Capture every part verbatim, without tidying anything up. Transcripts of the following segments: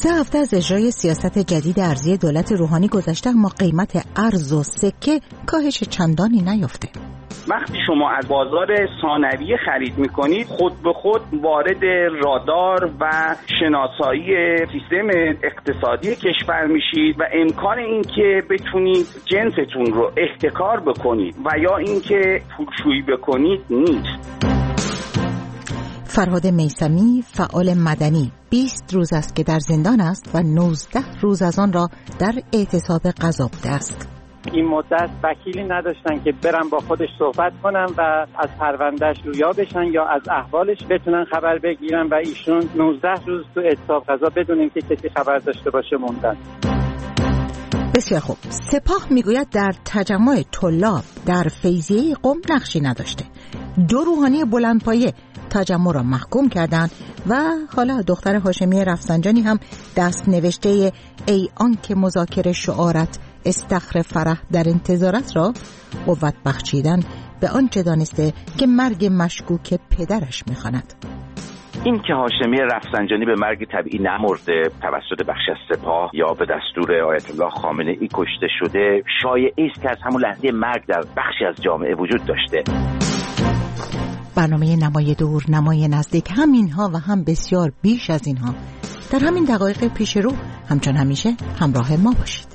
سه هفته از اجرای سیاست جدید ارزی دولت روحانی گذشته، اما قیمت ارز و سکه کاهش چندانی نیافته. وقتی شما از بازار ثانویه خرید میکنید، خود به خود وارد رادار و شناسایی سیستم اقتصادی کشور میشید و امکان این که بتونید جنستون رو احتکار بکنید و یا اینکه پولشویی بکنید نیست. فرهاد میثمی، فعال مدنی، بیست روز است که در زندان است و نوزده روز از آن را در اعتصاب غذا بوده است. این مدت وکیلی نداشتن که برن با خودش صحبت کنن و از پروندهش رویا بشن یا از احوالش بتونن خبر بگیرن و ایشون نوزده روز تو اعتصاب غذا بدون اینکه کسی خبر داشته باشه موندن. بسیار خوب. سپاه میگوید در تجمع طلاب در فیضیه قم نقشی نداشته. دو روحانی بلندپایه تجمع را محکوم کردند و حالا دختر هاشمی رفسنجانی هم دست نوشته ای آن که مذاکره شعارت استخر فرح در انتظارت را قوت بخشیدن به آنچه دانسته که مرگ مشکوک پدرش می‌خواند. این که هاشمی رفسنجانی به مرگ طبیعی نمرده، توسط بخش از سپاه یا به دستور آیت الله خامنه ای کشته شده، شایعه است که از همون لحظه مرگ در بخشی از جامعه وجود داشته. برنامه نمای دور، نمای نزدیک، هم اینها و هم بسیار بیش از اینها در همین دقایق پیش رو همچون همیشه همراه ما باشید.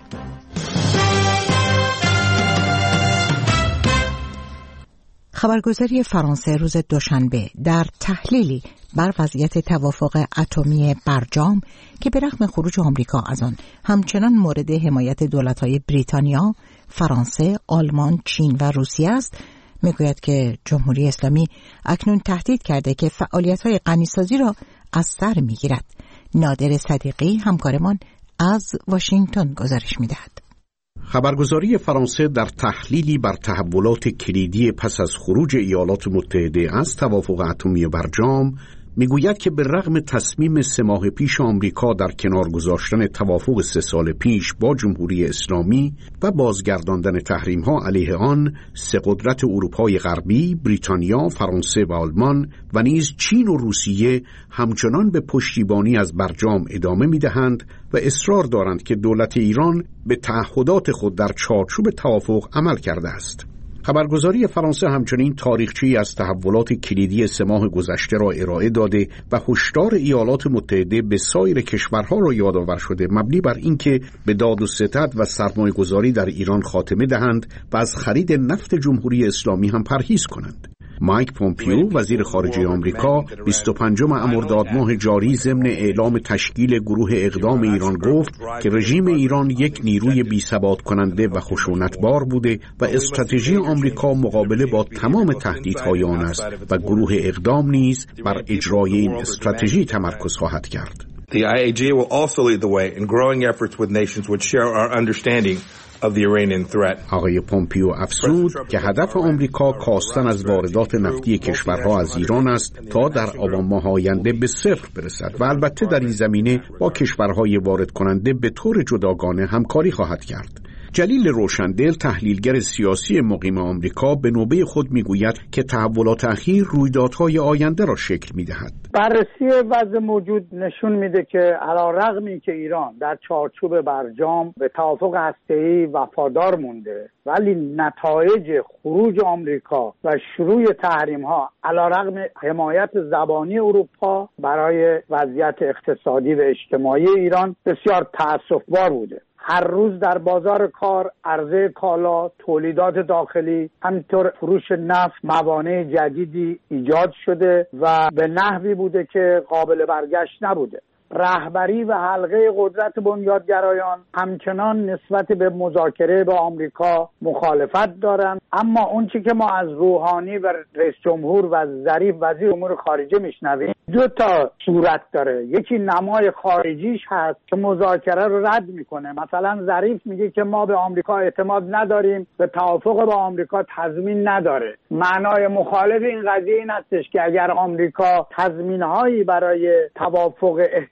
خبرگزاری فرانسه روز دوشنبه در تحلیلی بر وضعیت توافق اتمی برجام که به رغم خروج آمریکا از آن همچنان مورد حمایت دولت‌های بریتانیا، فرانسه، آلمان، چین و روسیه است، میگوید که جمهوری اسلامی اکنون تهدید کرده که فعالیت‌های غنیسازی را از سر میگیرد. نادر صدیقی همکارمان از واشنگتن گزارش میدهد. خبرگزاری فرانسه در تحلیلی بر تحولات کلیدی پس از خروج ایالات متحده از توافق اتمی برجام میگوید که به رغم تصمیم سه ماه پیش آمریکا در کنار گذاشتن توافق سه سال پیش با جمهوری اسلامی و بازگرداندن تحریم‌ها علیه آن، سه قدرت اروپای غربی، بریتانیا، فرانسه و آلمان و نیز چین و روسیه همچنان به پشتیبانی از برجام ادامه می‌دهند و اصرار دارند که دولت ایران به تعهدات خود در چارچوب توافق عمل کرده است. خبرگزاری فرانسه همچنین تاریخچه‌ای از تحولات کلیدی سه ماه گذشته را ارائه داده و هشدار ایالات متحده به سایر کشورها را یادآور شده، مبنی بر اینکه به داد و ستد و سرمایه‌گذاری در ایران خاتمه دهند و از خرید نفت جمهوری اسلامی هم پرهیز کنند. مایک پومپیو وزیر خارجه آمریکا بیست و پنجم مرداد ماه جاری ضمن اعلام تشکیل گروه اقدام ایران گفت که رژیم ایران یک نیروی بی‌ثبات کننده و خشونتبار بوده و استراتژی آمریکا مقابله با تمام تهدیدهای آن است و گروه اقدام نیز بر اجرای این استراتژی تمرکز خواهد کرد. The آی ای جی will also lead the way in growing efforts with nations which share our understanding of the Iranian threat. آقای پومپیو افزود که هدف آمریکا کاستن از واردات نفتی کشورها از ایران است تا در آبان ماه آینده به صفر برسد و البته در این زمینه با کشورهای وارد کننده به طور جداگانه همکاری خواهد کرد. جلیل روشندل تحلیلگر سیاسی مقیم آمریکا به نوبه خود میگوید که تحولات اخیر رویدادهای آینده را شکل میدهد. بررسی وضع موجود نشون میده که علیرغم اینکه ایران در چارچوب برجام به توافق هسته‌ای وفادار مونده، ولی نتایج خروج آمریکا و شروع تحریم‌ها علیرغم حمایت زبانی اروپا برای وضعیت اقتصادی و اجتماعی ایران بسیار تأسف‌بار بوده. هر روز در بازار کار عرضه کالا، تولیدات داخلی، همینطور فروش نفت، موانع جدیدی ایجاد شده و به نحوی بوده که قابل برگشت نبوده. رهبری و حلقه قدرت بنیادگرایان همچنان نسبت به مذاکره با آمریکا مخالفت دارند، اما اون چی که ما از روحانی و رئیس جمهور و ظریف وزیر امور خارجه میشنویم دو تا صورت داره. یکی نمای خارجیش هست که مذاکره رو رد میکنه. مثلا ظریف میگه که ما به آمریکا اعتماد نداریم، به توافق با آمریکا تضمین نداره. معنای مخالف این قضیه این هستش که اگر آمریکا تضمین‌هایی برای توافق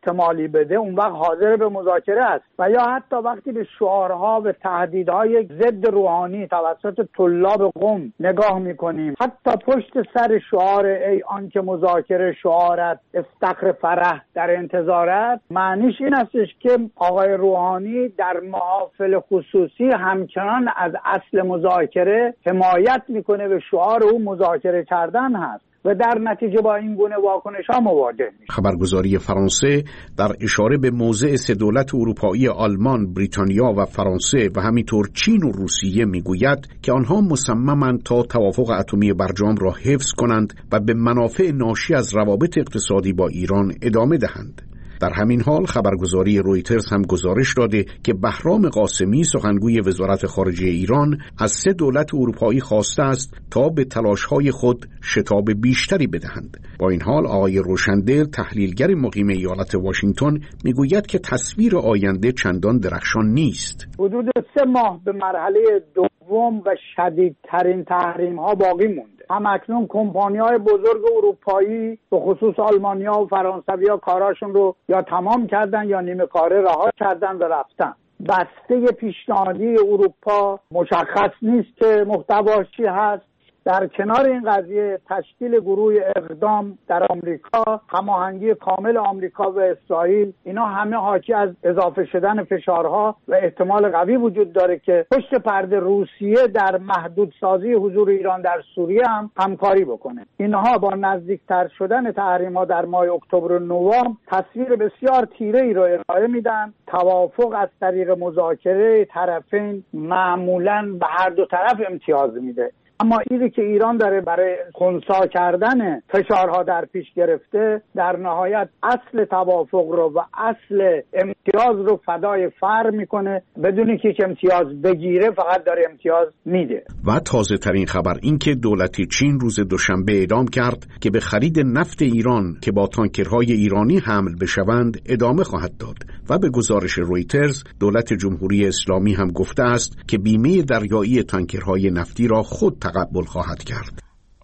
احتمالی بده اون وقت حاضر به مذاکره است. و یا حتی وقتی به شعارها و تهدیدهای ضد روحانی توسط طلاب قم نگاه میکنیم، حتی پشت سر شعار ای آنکه مذاکره شعارت استخر فرح در انتظارت، معنیش این استش که آقای روحانی در محافل خصوصی همچنان از اصل مذاکره حمایت میکنه و شعار او مذاکره کردن هست و در نتیجه با این گونه واکنش ها مواجه میشه. خبرگزاری فرانسه در اشاره به موضع سه دولت اروپایی آلمان، بریتانیا و فرانسه و همینطور چین و روسیه میگوید که آنها مصممند تا توافق اتمی برجام را حفظ کنند و به منافع ناشی از روابط اقتصادی با ایران ادامه دهند. در همین حال خبرگزاری رویترز هم گزارش داده که بهرام قاسمی سخنگوی وزارت خارجه ایران از سه دولت اروپایی خواسته است تا به تلاش‌های خود شتاب بیشتری بدهند. با این حال آقای روشندل تحلیلگر مقیم ایالت واشنگتن میگوید که تصویر آینده چندان درخشان نیست. حدود سه ماه به مرحله دوم و شدیدترین تحریم‌ها باقی مونده. هم اکنون کمپانی‌های بزرگ اروپایی به خصوص آلمانیا و فرانسویا کاراشون رو یا تمام کردن یا نیمه کاره رها کردن و رفتن. بسته پیشنهادی اروپا مشخص نیست که محتواش چی هست. در کنار این قضیه تشکیل گروه اقدام در آمریکا، هماهنگی کامل آمریکا و اسرائیل، اینا همه حاکی از اضافه شدن فشارها و احتمال قوی وجود داره که پشت پرده روسیه در محدودسازی حضور ایران در سوریه هم همکاری بکنه. اینها با نزدیکتر شدن تحریم‌ها در ماه اکتبر و نوامبر تصویر بسیار تیره‌ای رو ارائه میدن. توافق از طریق مذاکره طرفین معمولاً به هر دو طرف امتیاز میده. اما اینی که ایران داره برای خنثی کردن فشارها در پیش گرفته، در نهایت اصل توافق رو و اصل امتیاز رو فدای فر میکنه، بدون اینکه هیچ امتیاز بگیره فقط داره امتیاز میده. و تازه ترین خبر این که دولت چین روز دوشنبه اعلام کرد که به خرید نفت ایران که با تانکرهای ایرانی حمل بشوند ادامه خواهد داد و به گزارش رویترز دولت جمهوری اسلامی هم گفته است که بیمه دریایی تانکرهای نفتی را خود تقبل خواهد کرد.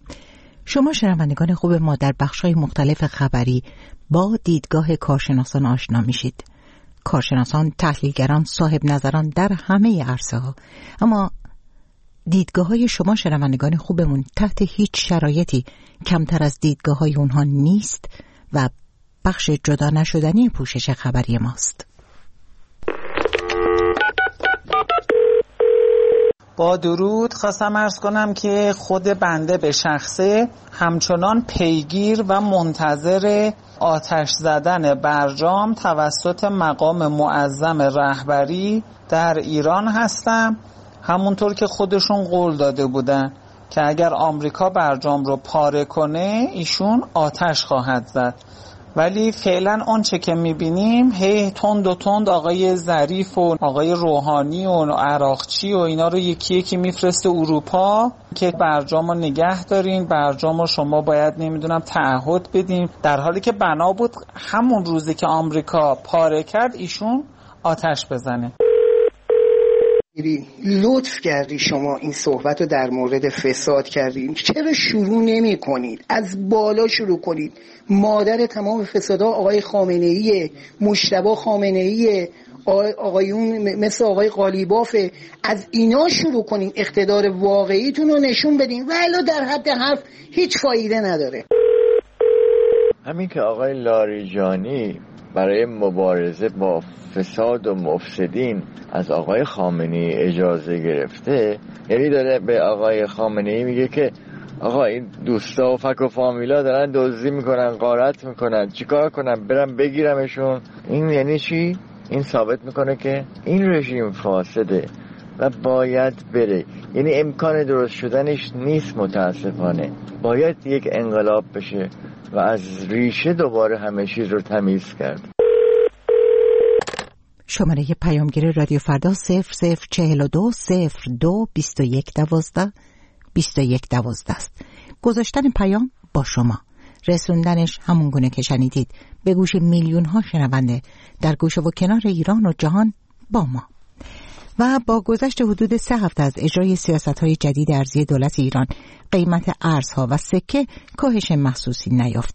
شما شنوندگان خوب ما در بخش‌های مختلف خبری با دیدگاه کارشناسان آشنا میشید. کارشناسان، تحلیلگران، صاحب نظران در همه عرصه‌ها. اما دیدگاه‌های شما شنوندگان خوبمون تحت هیچ شرایطی کمتر از دیدگاه‌های اونها نیست و بخش جدا نشدنی پوشش خبری ماست. با درود خواستم عرض کنم که خود بنده به شخصه همچنان پیگیر و منتظر آتش زدن برجام توسط مقام معظم رهبری در ایران هستم، همونطور که خودشون قول داده بودن که اگر آمریکا برجام رو پاره کنه ایشون آتش خواهد زد. ولی فعلا آنچه که میبینیم هی تند و تند آقای ظریف و آقای روحانی و عراقچی و اینا رو یکی یکی میفرسته اروپا که برجام رو نگه دارین، برجام رو شما باید نمیدونم تعهد بدیم، در حالی که بنا بود همون روزی که آمریکا پاره کرد ایشون آتش بزنه. لطف کردی شما این صحبت رو در مورد فساد کردید، چرا شروع نمی کنید؟ از بالا شروع کنید. مادر تمام فسادها آقای خامنه‌ای، مجتبی خامنه‌ای، آقایون مثل آقای قالیباف، از اینا شروع کنید، اقتدار واقعیتون رو نشون بدین، ولی در حد حرف هیچ فایده نداره. همین که آقای لاریجانی برای مبارزه با فساد و مفسدین از آقای خامنه‌ای اجازه گرفته، یعنی داره به آقای خامنه‌ای میگه که آقا این دوستا و فک و فامیلا دارن دزدی میکنن، غارت میکنن، چیکار کنم؟ برم بگیرمشون؟ این یعنی چی؟ این ثابت میکنه که این رژیم فاسده و باید بره، یعنی امکان درست شدنش نیست. متاسفانه باید یک انقلاب بشه و از ریشه دوباره همه چیز رو تمیز کرد. شماره پیامگیر رادیو فردا صفر صفر چهل و دو صفر دو بیست و یک دوازده بیست و یک دوازده است. گذاشتن پیام با شما، رسوندنش همون گونه که شنیدید به گوش میلیون ها شنونده در گوشه و کنار ایران و جهان با ما. و با گذشت حدود سه هفته از اجرای سیاست‌های جدید ارزی دولت ایران، قیمت ارزها و سکه کاهش محسوسی نیافته.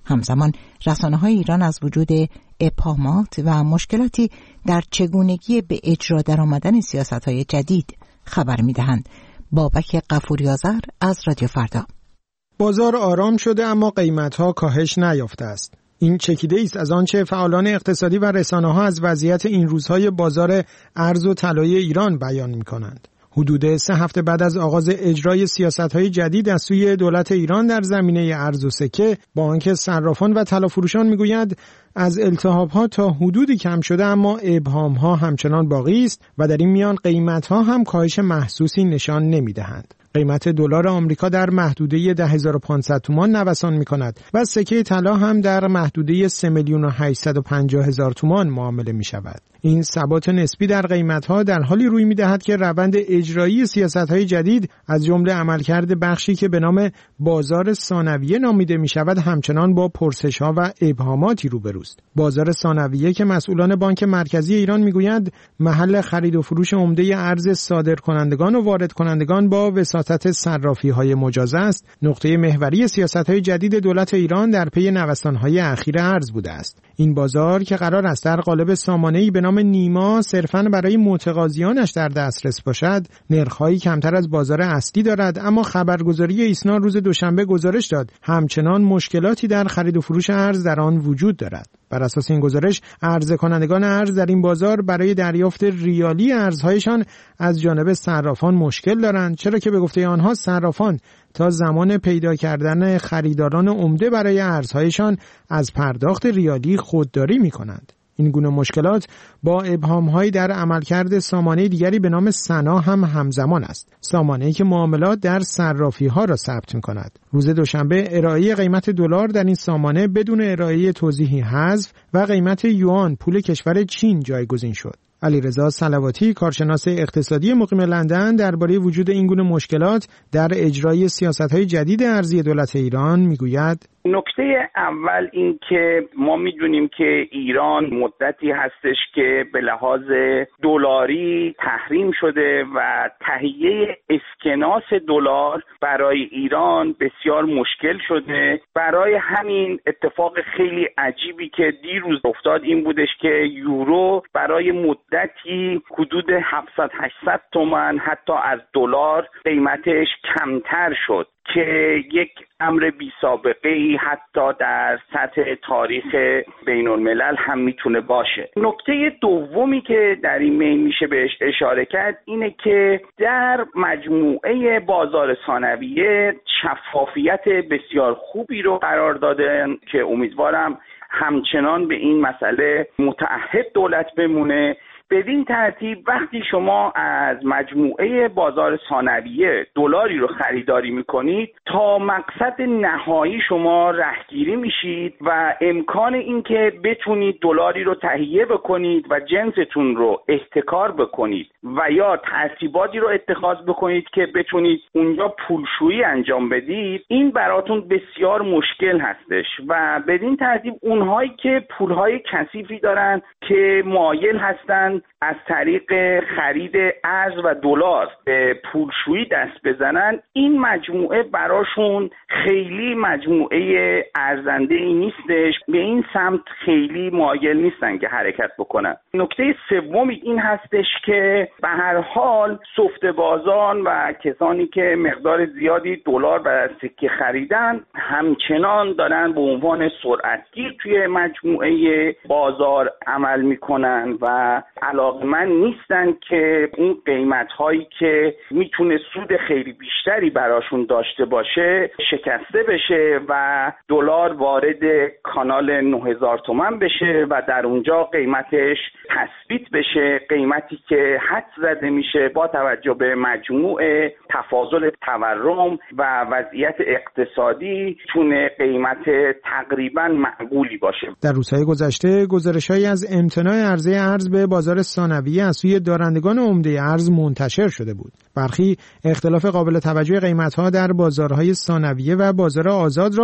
همزمان رسانه‌های ایران از وجود ابهامات و مشکلاتی در چگونگی به اجرا درآمدن سیاست‌های جدید خبر می‌دهند. بابک غفوری آذر از رادیو فردا. بازار آرام شده اما قیمت‌ها کاهش نیافته است. این چکیده است از آنچه فعالان اقتصادی و رسانه‌ها از وضعیت این روزهای بازار ارز و طلای ایران بیان می‌کنند. حدود سه هفته بعد از آغاز اجرای سیاست‌های جدید از سوی دولت ایران در زمینه ارز و سکه، با آنکه صرافان و طلافروشان می‌گویند از التهاب‌ها تا حدودی کم شده، اما ابهام‌ها همچنان باقی است و در این میان قیمت‌ها هم کاهش محسوسی نشان نمی‌دهند. قیمت دلار آمریکا در محدوده ده هزار و پانصد تومان نوسان می‌کند و سکه طلا هم در محدوده سه میلیون و هشتصد و پنجاه هزار تومان معامله می‌شود. این ثبات نسبی در قیمت‌ها در حالی روی می‌دهد که روند اجرایی سیاست‌های جدید از جمله عملکرد بخشی که به نام بازار ثانویه نامیده می‌شود همچنان با پرسش‌ها و ابهاماتی روبروست. بازار ثانویه که مسئولان بانک مرکزی ایران می‌گویند محل خرید و فروش عمده ارز صادرکنندگان و واردکنندگان با وساطت صرافی‌های مجاز است، نقطه محوری سیاست‌های جدید دولت ایران در پی نوسان‌های اخیر ارز بوده است. این بازار که قرار است در قالب سامانه‌ای به نام نیما صرفاً برای متقاضیانش در دسترس باشد، نرخ‌هایی کمتر از بازار اصلی دارد، اما خبرگزاری ایسنا روز دوشنبه گزارش داد همچنان مشکلاتی در خرید و فروش ارز در آن وجود دارد. بر اساس این گزارش، عرضه کنندگان ارز در این بازار برای دریافت ریالی ارزهایشان از جانب صرافان مشکل دارند، چرا که به گفته آنها صرافان تا زمان پیدا کردن خریداران عمده برای ارزهایشان از پرداخت ریالی خودداری می‌کنند. این گونه مشکلات با ابهام‌هایی در عملکرد سامانه دیگری به نام سنا هم همزمان است. سامانه‌ای که معاملات در صرافی‌ها را ثبت می‌کند. روز دوشنبه ارائه قیمت دلار در این سامانه بدون ارائه توضیحی حذف و قیمت یوان پول کشور چین جایگزین شد. علیرضا صلواتی، کارشناس اقتصادی مقیم لندن، درباره وجود این گونه مشکلات در اجرای سیاست‌های جدید ارزی دولت ایران میگوید: نکته اول این که ما میدونیم که ایران مدتی هستش که به لحاظ دلاری تحریم شده و تهیه اسکناس دلار برای ایران بسیار مشکل شده. برای همین اتفاق خیلی عجیبی که دیروز افتاد این بودش که یورو برای مدتی حدود هفتصد هشتصد تومان حتی از دلار قیمتش کمتر شد که یک امر بی سابقه ای حتی در سطح تاریخ بین الملل هم میتونه باشه. نکته دومی که در این بین میشه بهش اشاره کرد اینه که در مجموعه بازار ثانویه شفافیت بسیار خوبی رو قرار دادن که امیدوارم همچنان به این مسئله متعهد دولت بمونه. بدین ترتیب وقتی شما از مجموعه بازار ثانویه دلاری رو خریداری میکنید تا مقصد نهایی شما رهگیری میشید و امکان این که بتونید دلاری رو تهیه بکنید و جنستون رو احتکار بکنید و یا ترتیباتی رو اتخاذ بکنید که بتونید اونجا پولشویی انجام بدید، این براتون بسیار مشکل هستش و بدین ترتیب اونهایی که پولهای کثیفی دارن که مایل هستن از طریق خرید ارز و دلار به پولشویی دست بزنن، این مجموعه براشون خیلی مجموعه ارزنده‌ای نیستش، به این سمت خیلی مایل نیستن که حرکت بکنن. نکته سومی این هستش که به هر حال سفته‌بازان و کسانی که مقدار زیادی دلار و سکه خریدن همچنان دارن به عنوان سرعتگیر توی مجموعه بازار عمل میکنن و علاقمند نیستن که اون قیمت هایی که میتونه سود خیلی بیشتری براشون داشته باشه شکسته بشه و دلار وارد کانال نه هزار تومان بشه و در اونجا قیمتش تثبیت بشه، قیمتی که حد زده میشه با توجه به مجموع تفاضل تورم و وضعیت اقتصادی تونه قیمت تقریبا معقولی باشه. در روزهای گذشته گزارش‌هایی از امتناع عرضه ارز به بازار ثانویه از سوی دارندگان عمده ارز منتشر شده بود. برخی اختلاف قابل توجه قیمت‌ها در بازارهای ثانویه و بازار آزاد را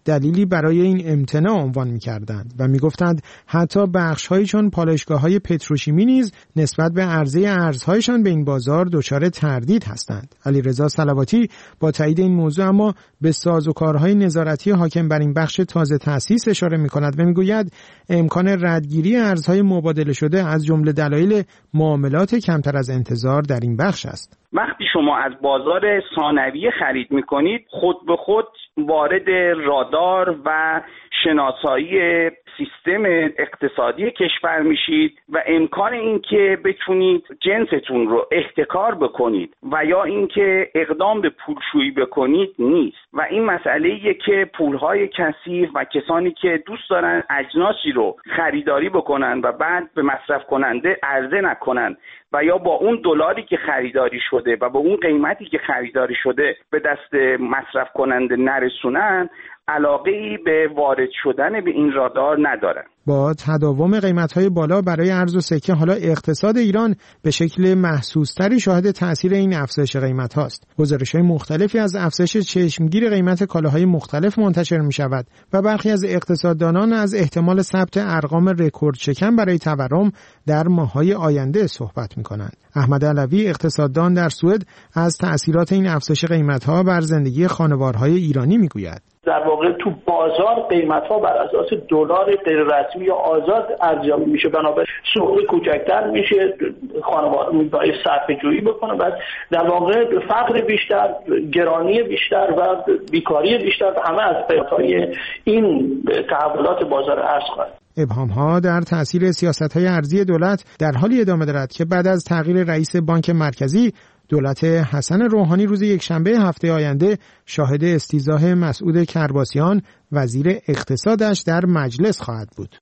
دلیلی برای این امتناع عنوان می‌کردند و می‌گفتند حتی بخش‌هایی چون پالایشگاه‌های پتروشیمی نیز نسبت به عرضه ارزهایشان به این بازار دچار تردید هستند. علیرضا صلواتی با تایید این موضوع اما به سازوکارهای نظارتی حاکم بر این بخش تازه تأسیس اشاره می‌کند و می‌گوید امکان ردگیری ارزهای مبادله شده از جمله دلایل معاملات کمتر از انتظار در این بخش است. وقتی شما از بازار ثانویه خرید میکنید خود به خود وارد رادار و شناسایی سیستم اقتصادی کشور میشید و امکان این که بتونید جنستون رو احتکار بکنید و یا اینکه اقدام به پولشویی بکنید نیست و این مسئله‌ایه که پولهای کثیف و کسانی که دوست دارن اجناسی رو خریداری بکنن و بعد به مصرف کننده عرضه نکنن و یا با اون دلاری که خریداری شده و با اون قیمتی که خریداری شده به دست مصرف کننده نرسونن علاقه‌ای به وارد شدن به این رادار ندارن. با تداوم قیمت‌های بالا برای ارز و سکه حالا اقتصاد ایران به شکل محسوس‌تری شاهد تأثیر این افزایش قیمت‌هاست. گزارش‌های مختلفی از افزایش چشمگیر قیمت کالاهای مختلف منتشر می‌شود و برخی از اقتصاددانان از احتمال ثبت ارقام رکورد شکن برای تورم در ماه‌های آینده صحبت می‌کنند. احمد علوی اقتصاددان در سوئد از تأثیرات این افزایش قیمت‌ها بر زندگی خانوارهای ایرانی می‌گوید. در واقع تو بازار قیمت‌ها بر اساس دلار غیر رسمی یا آزاد ارزیابی میشه، بنابراین سوق کوچکتر میشه، خانوار باید صرفه‌جویی بکنه، بعد در واقع فقر بیشتر، گرانی بیشتر و بیکاری بیشتر و همه از پیام‌های این تحولات بازار ارز خواهد. ابهام‌ها در تأثیر سیاست‌های ارزی دولت در حالی ادامه دارد که بعد از تغییر رئیس بانک مرکزی دولت حسن روحانی روز یکشنبه هفته آینده شاهد استیضاح مسعود کرباسیان وزیر اقتصادش در مجلس خواهد بود.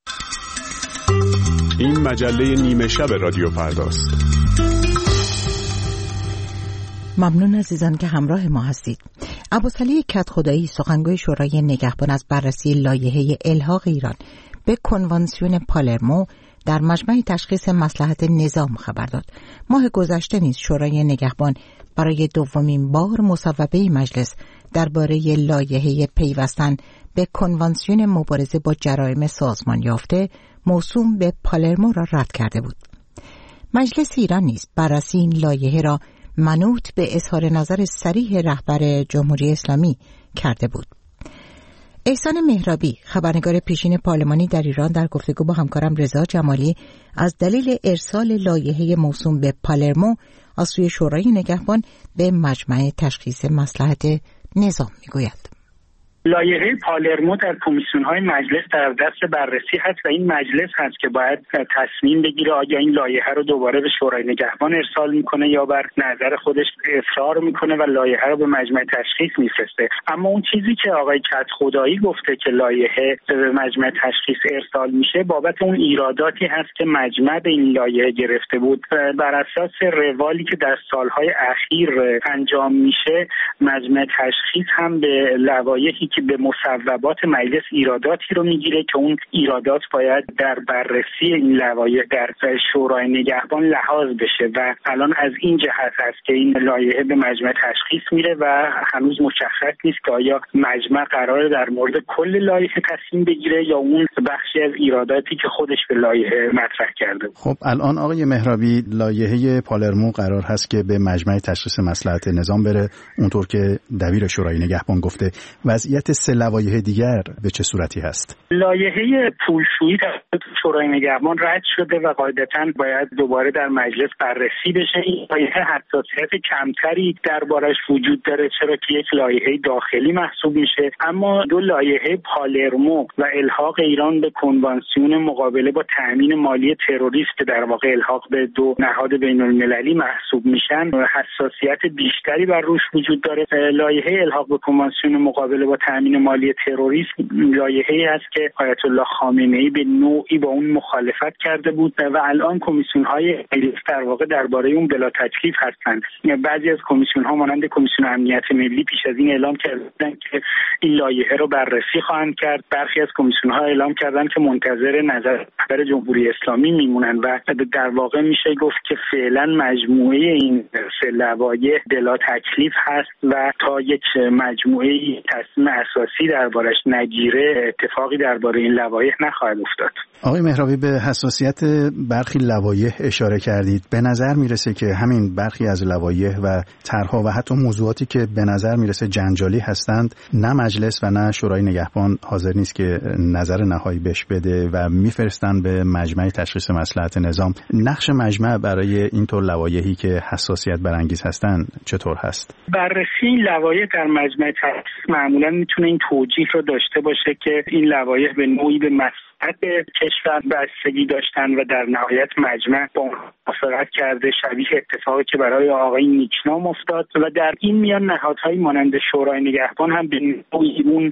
این مجله نیمه شب رادیو فرداست. ممنون عزیزان که همراه ما هستید. ابوسعلی کدخدایی سخنگوی شورای نگهبان از بررسی لایحه الحاق ایران به کنوانسیون پالرمو در مجمع تشخیص مصلحت نظام خبر داد. ماه گذشته نیز شورای نگهبان برای دومین بار مصوبه مجلس درباره لایحه پیوستن به کنوانسیون مبارزه با جرایم سازمان یافته موسوم به پالرمو را رد کرده بود. مجلس ایران نیز بررسی این لایحه را منوط به اظهار نظر صریح رهبر جمهوری اسلامی کرده بود. احسان مهرابی خبرنگار پیشین پارلمانی در ایران در گفتگو با همکارم رضا جمالی از دلیل ارسال لایحه موسوم به پالرمو از سوی شورای نگهبان به مجمع تشخیص مصلحت نظام میگوید. لایحه پالرمو در کمیسیون‌های مجلس در دست بررسی هست و این مجلس هست که باید تصمیم بگیره آیا این لایحه رو دوباره به شورای نگهبان ارسال میکنه یا بر نظر خودش اصرار میکنه و لایحه رو به مجمع تشخیص میفرسته. اما اون چیزی که آقای کدخدایی گفته که لایحه به مجمع تشخیص ارسال میشه بابت اون ایراداتی هست که مجمع به این لایحه گرفته بود. بر اساس روالی که در سالهای اخیر انجام میشه مجمع تشخیص هم به لوایحی که به مصوبات مجلس ایراداتی رو میگیره که اون ایرادات باید در بررسی این لوایح در شورای نگهبان لحاظ بشه و الان از این جهت هست که این لایحه به مجمع تشخیص میره و هنوز مشخص نیست که آیا مجمع قراره در مورد کل لایحه تصمیم بگیره یا اون بخشی از ایراداتی که خودش به لایحه مطرح کرده. خب الان آقای مهرابی لایحه پالرمو قرار هست که به مجمع تشخیص مصلحت نظام بره، اونطور که دبیر شورای نگهبان گفته. وضعیت سه لوایح دیگر به چه صورتی هست؟ لایحه پولشویی توسط شورای نگهبان رد شده و قاعدتاً باید دوباره در مجلس بررسی بشه. این لایحه حساسیت کمتری دربارش وجود داره چرا که یک لایحه داخلی محسوب میشه، اما دو لایحه پالرمو و الحاق ایران به کنوانسیون مقابله با تأمین مالی تروریست که در واقع الحاق به دو نهاد بین‌المللی محسوب میشن حساسیت بیشتری بر روش وجود داره. لایحه الحاق به کنوانسیون مقابله با تأمین مالی تروریسم لایحه‌ای است که آیت الله خامنه‌ای به نوعی با اون مخالفت کرده بود و الان کمیسیون‌های مجلس در واقع درباره اون بلا تکلیف هستند. بعضی از کمیسیون‌ها مانند کمیسیون امنیت ملی پیش از این اعلام کردن که این لایحه رو بررسی خواهند کرد. برخی از کمیسیون‌ها اعلام کردن که منتظر نظر رهبر جمهوری اسلامی میمونن و در واقع میشه گفت که فعلا مجموعه این سه لوایح بلا تکلیف هست و تا یک مجموعه تصمیم اساسی دربارش نگیره اتفاقی درباره این لوایح نخواهد افتاد. آقای مهرابی، به حساسیت برخی لوایح اشاره کردید. به نظر میرسه که همین برخی از لوایح و طرح‌ها و حتی موضوعاتی که به نظر میرسه جنجالی هستند، نه مجلس و نه شورای نگهبان حاضر نیست که نظر نهایی بهش بده و میفرستن به مجمع تشخیص مصلحت نظام. نقش مجمع برای اینطور لوایحی که حساسیت برانگیز هستند چطور هست؟ بررسی لوایح در مجمع تشخیص معمولا میتونه این توجیه رو داشته باشه که این لوایح به نوعی به مصلحت کشور بستگی داشتن و در نهایت مجمع با موافقت کرده، شبیه اتفاقی که برای آقای نیکنام افتاد و در این میان نهادهای مانند شورای نگهبان هم به نوعی اون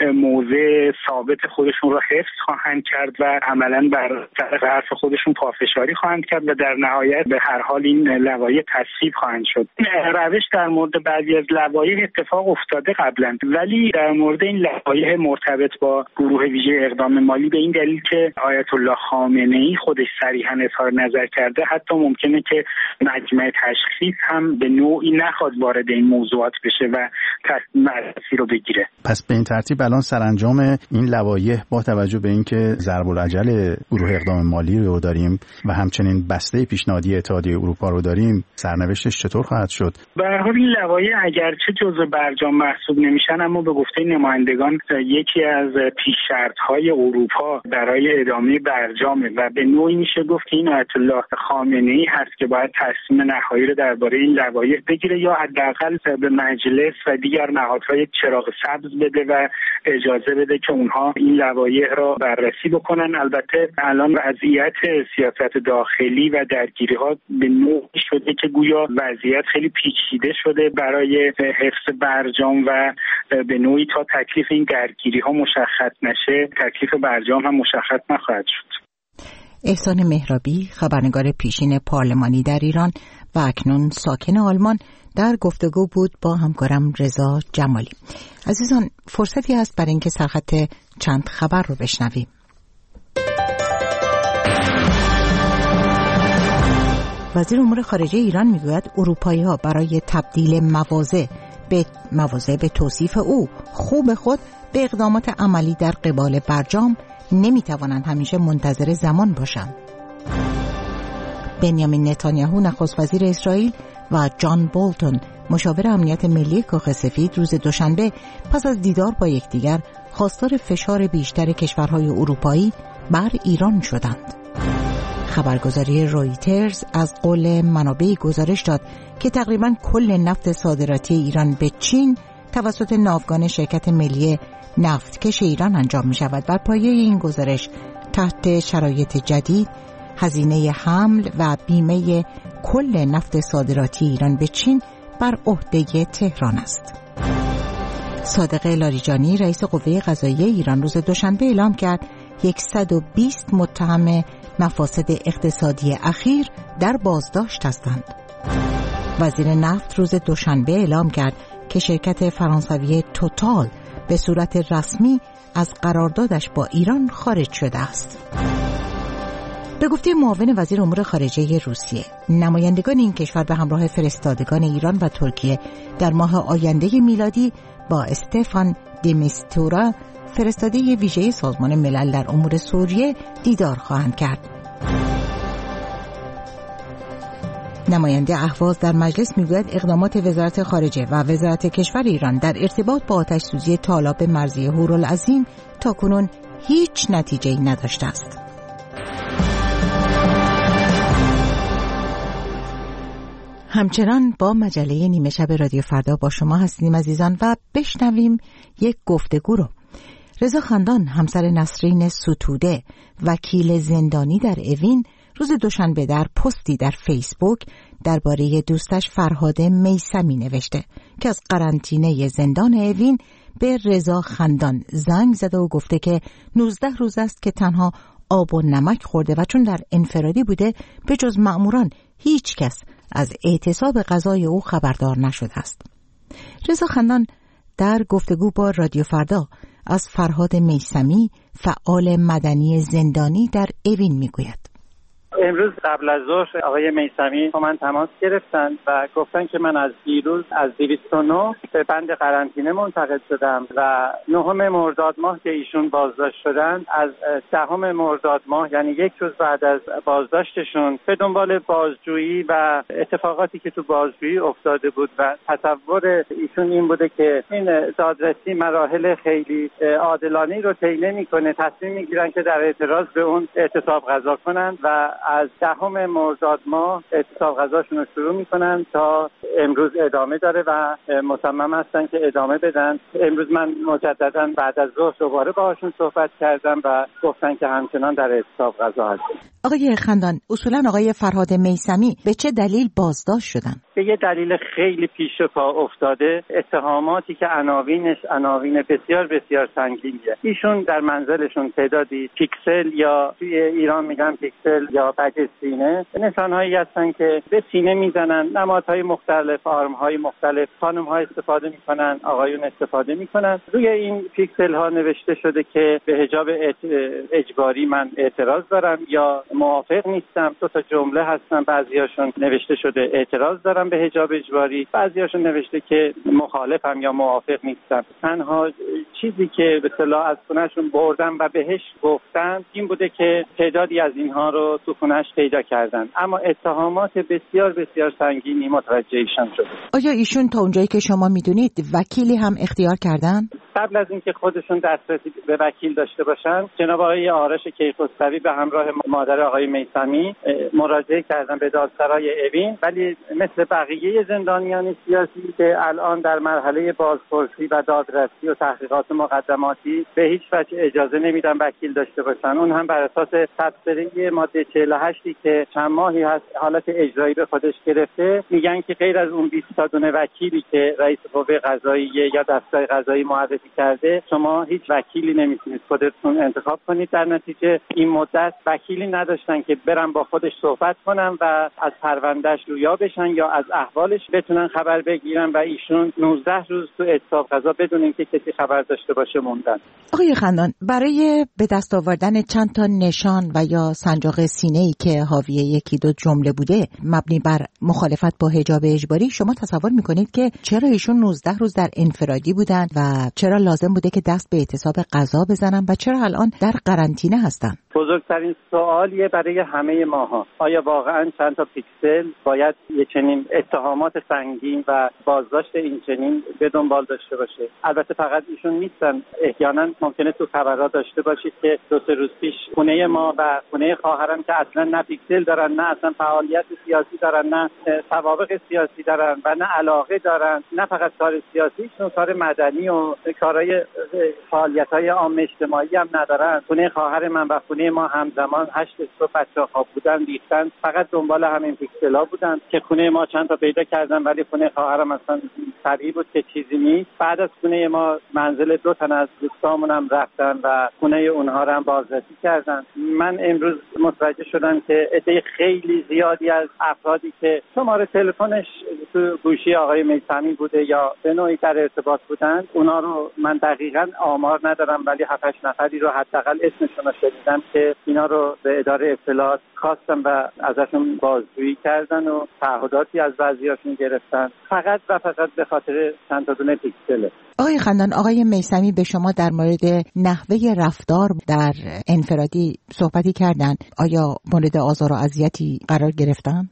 موضع ثابت خودشون را حفظ خواهند کرد و عملاً بر طرف حرف خودشون پافشاری خواهند کرد و در نهایت به هر حال این لوایح تصویب خواهند شد. روش در مورد بعضی از لوایح اتفاق افتاده قبلا، ولی در مورد این لوایح مرتبط با گروه ویژه اقدام مالی به این دلیل که آیت الله خامنه‌ای خودش صریحاً اظهار نظر کرده، حتی ممکنه که مجمع تشخیص هم به نوعی نخواد وارد این موضوعات بشه و تصمیم اساسی رو بگیره. پس به این ترتیب الان سرانجام این لوایح با توجه به اینکه ضرب العجل گروه اقدام مالی رو داریم و همچنین بسته پیشنهادی اتحادیه اروپا رو داریم، سرنوشتش چطور خواهد شد؟ به هر حال این لوایح اگرچه جزء برجام محسوب نمیشن، اما به گفته نمایندگان یکی از پیش شرط‌های اروپا برای ادامه برجامه و به نوعی میشه گفت که این آیت الله خامنه‌ای هست که باید تصمیم نهایی رو درباره این لوایح بگیره یا حداقل به مجلس و دیگر نهادهای چراغ سبز بده و اجازه بده که اونها این لوایح را بررسی بکنن. البته الان وضعیت سیاست داخلی و درگیری ها به نوعی شده که گویا وضعیت خیلی پیچیده شده برای حفظ برجام و به نوعی تا تکلیف این درگیری ها مشخص نشه، تکلیف برجام هم مشخص نخواهد شد. احسان مهرابی، خبرنگار پیشین پارلمانی در ایران و اکنون ساکن آلمان، در گفتگو بود با همکارم رضا جمالی. عزیزان، فرصتی هست برای اینکه سرخط چند خبر رو بشنویم. وزیر امور خارجه ایران میگوید اروپایی‌ها برای تبدیل مواضع به مواضع به توصیف او خوب خود به اقدامات عملی در قبال برجام نمیتوانند همیشه منتظر زمان باشند. بنیامین نتانیاهو نخست وزیر اسرائیل و جان بولتون مشاور امنیت ملی کاخ سفید روز دوشنبه پس از دیدار با یکدیگر خواستار فشار بیشتر کشورهای اروپایی بر ایران شدند. خبرگزاری رویترز از قول منابعی گزارش داد که تقریباً کل نفت صادراتی ایران به چین توسط ناوگان شرکت ملی نفتکش ایران انجام می شود. بر پایه این گزارش تحت شرایط جدید هزینه حمل و بیمه کل نفت صادراتی ایران به چین بر عهده تهران است. صادق لاریجانی رئیس قوه قضاییه ایران روز دوشنبه اعلام کرد صد و بیست متهم مفاسد اقتصادی اخیر در بازداشت هستند. وزیر نفت روز دوشنبه اعلام کرد که شرکت فرانسوی توتال به صورت رسمی از قراردادش با ایران خارج شده است. به گفته معاون وزیر امور خارجه روسیه، نمایندگان این کشور به همراه فرستادگان ایران و ترکیه در ماه آینده میلادی با استفان دمیستورا فرستاده ویژه سازمان ملل در امور سوریه دیدار خواهند کرد. نماینده اهواز در مجلس میگوید اقدامات وزارت خارجه و وزارت کشور ایران در ارتباط با آتش سوزی تالاب مرزی هورالعظیم تاکنون هیچ نتیجه‌ای نداشته است. همچنان با مجله نیمه شب رادیو فردا با شما هستیم عزیزان و بشنویم یک گفتگو رو. رضا خندان، همسر نسرین ستوده، وکیل زندانی در اوین، روز دوشنبه در پستی در فیسبوک درباره دوستش فرهاد میثمی نوشته که از قرنطینه زندان اوین به رضا خندان زنگ زده و گفته که نوزده روز است که تنها آب و نمک خورده و چون در انفرادی بوده به جز مأموران هیچ کس از اعتصاب غذای او خبردار نشده است. رضا خندان در گفتگو با رادیو فردا از فرهاد میثمی، فعال مدنی زندانی در اوین میگوید. امروز قبل از ظهر آقای میثمی با من تماس گرفتن و گفتن که من از دیروز از دویست و نه به بند قرنطینه منتقل شدم و نهم مرداد ماه که ایشون بازداشت شدن، از دهم مرداد ماه یعنی یک روز بعد از بازداشتشون به دنبال بازجویی و اتفاقاتی که تو بازجویی افتاده بود و تصور ایشون این بوده که این دادرسی مراحل خیلی عادلانه‌ای رو طی نمی‌کنه، تصمیم می‌گیرن که در اعتراض به اون اعتصاب قضا کنن و از دهم مرداد ماه اعتصاب قضاشون رو شروع می‌کنن تا امروز ادامه داره و مصمم هستن که ادامه بدن. امروز من مجددا بعد از ظهر دوباره باهاشون صحبت کردم و گفتن که همچنان در اعتصاب قضا هستن. آقای خندان، اصولا آقای فرهاد میثمی به چه دلیل بازداشت شدن؟ به یه دلیل خیلی پیش پا افتاده، اتهاماتی که عناوینش عناوین بسیار بسیار سنگینیه. ایشون در منزلشون تعدادی پیکسل یا توی ایران میگن پیکسل یا بگ سینه، نشانهایی هستن که به سینه میزنن، نمادهای مختلف، آرمهای مختلف، خانم‌ها استفاده میکنن، آقایون استفاده میکنن. روی این پیکسل ها نوشته شده که به حجاب اجباری من اعتراض دارم یا موافق نیستم. دو تا جمله هستن، بعضیاشون نوشته شده اعتراض دارم به حجاب اجباری، بعضیاشون نوشته که مخالفم یا موافق نیستم. تنها چیزی که به اصطلاح از خونه‌شون بردن و بهش گفتن این بوده که تعدادی از اینها رو تو خونه‌اش پیدا کردن، اما اتهامات بسیار بسیار سنگینی متوجه ایشون شده. آیا ایشون تا اونجایی که شما میدونید وکیلی هم اختیار کردن؟ قبل از اینکه خودشون دسترسی به وکیل داشته باشن، جناب آقای آرش کیخسروی به همراه مادر آقای میثمی مراجعه کردن به دادسرای اوین، ولی مثل بقیه زندانیان سیاسی که الان در مرحله بازپرسی و دادرسی و تحقیقات مقدماتی به هیچ وجه اجازه نمیدن وکیل داشته باشن. اون هم بر اساس تبصره ماده چهل و هشت که چند ماهی هست حالت اجرایی به خودش گرفته، میگن که غیر از اون بیست تا دونه وکیلی که رئیس قوه قضاییه یا دستگاه قضایی معرفی کرده، شما هیچ وکیلی نمیتونید خودتون انتخاب کنید. در نتیجه این مدت وکیلی نداشتن که برن با خودش صحبت کنن و از پروندهش رویا بشن یا از احوالش بتونن خبر بگیرن و ایشون نوزده روز تو اعتصاب قضا بدون اینکه کسی خبر داشته باشه موندن. آقای خندان، برای به دست آوردن چند تا نشان و یا سنجاق سینه‌ای که حاوی یکی دو جمله بوده مبنی بر مخالفت با حجاب اجباری، شما تصور میکنید که چرا ایشون نوزده روز در انفرادی بودن و چرا لازم بوده که دست به اعتصاب قضا بزنن و چرا الان در قرنطینه هستن؟ بزرگترین سوالیه برای همه ماها. آیا واقعا چند تا پیکسل باید یه چنین اتهامات سنگین و بازداشت این چنین به دنبال داشته باشه؟ البته فقط ایشون نیستن، احیانا ممکنه تو خبرات داشته باشید که دو سه روز پیش خونه ما و خونه خواهرم که اصلا نه پیکسل دارن، نه اصلا فعالیت سیاسی دارن، نه سوابق سیاسی دارن و نه علاقه دارن، نه فقط کار سیاسی، چون کار مدنی و کارهای فعالیت‌های عام اجتماعی هم ندارن. خونه خواهر من و خونه ما همزمان هشت صبح بچه‌ها خواب بودن ریختن، فقط دنبال همین پیکسلا بودن که خونه ما چند تا پیدا کردن، ولی خونه خواهرم اصلا طبیعی بود که چیزی نیست. بعد از خونه ما منزل دو تن از دوستامون هم رفتن و خونه اونها رو هم بازرسی کردن. من امروز متوجه شدم که عده خیلی زیادی از افرادی که شماره تلفنش تو گوشی آقای میثمی بوده یا به نوعی در ارتباط بودن، اونا رو من دقیقاً آمار ندارم، ولی هفت هشت نفری رو حداقل اسمشون رو شنیدم که اینا رو به اداره اطلاعات خواستم و ازشون بازجویی کردن و تعهداتی از بعضیاشون گرفتن، فقط و فقط به خاطر چند تا دونه پیکسله. آقای خندان، آقای میثمی به شما در مورد نحوه رفتار در انفرادی صحبتی کردن. آیا مورد آزار و اذیتی قرار گرفتن؟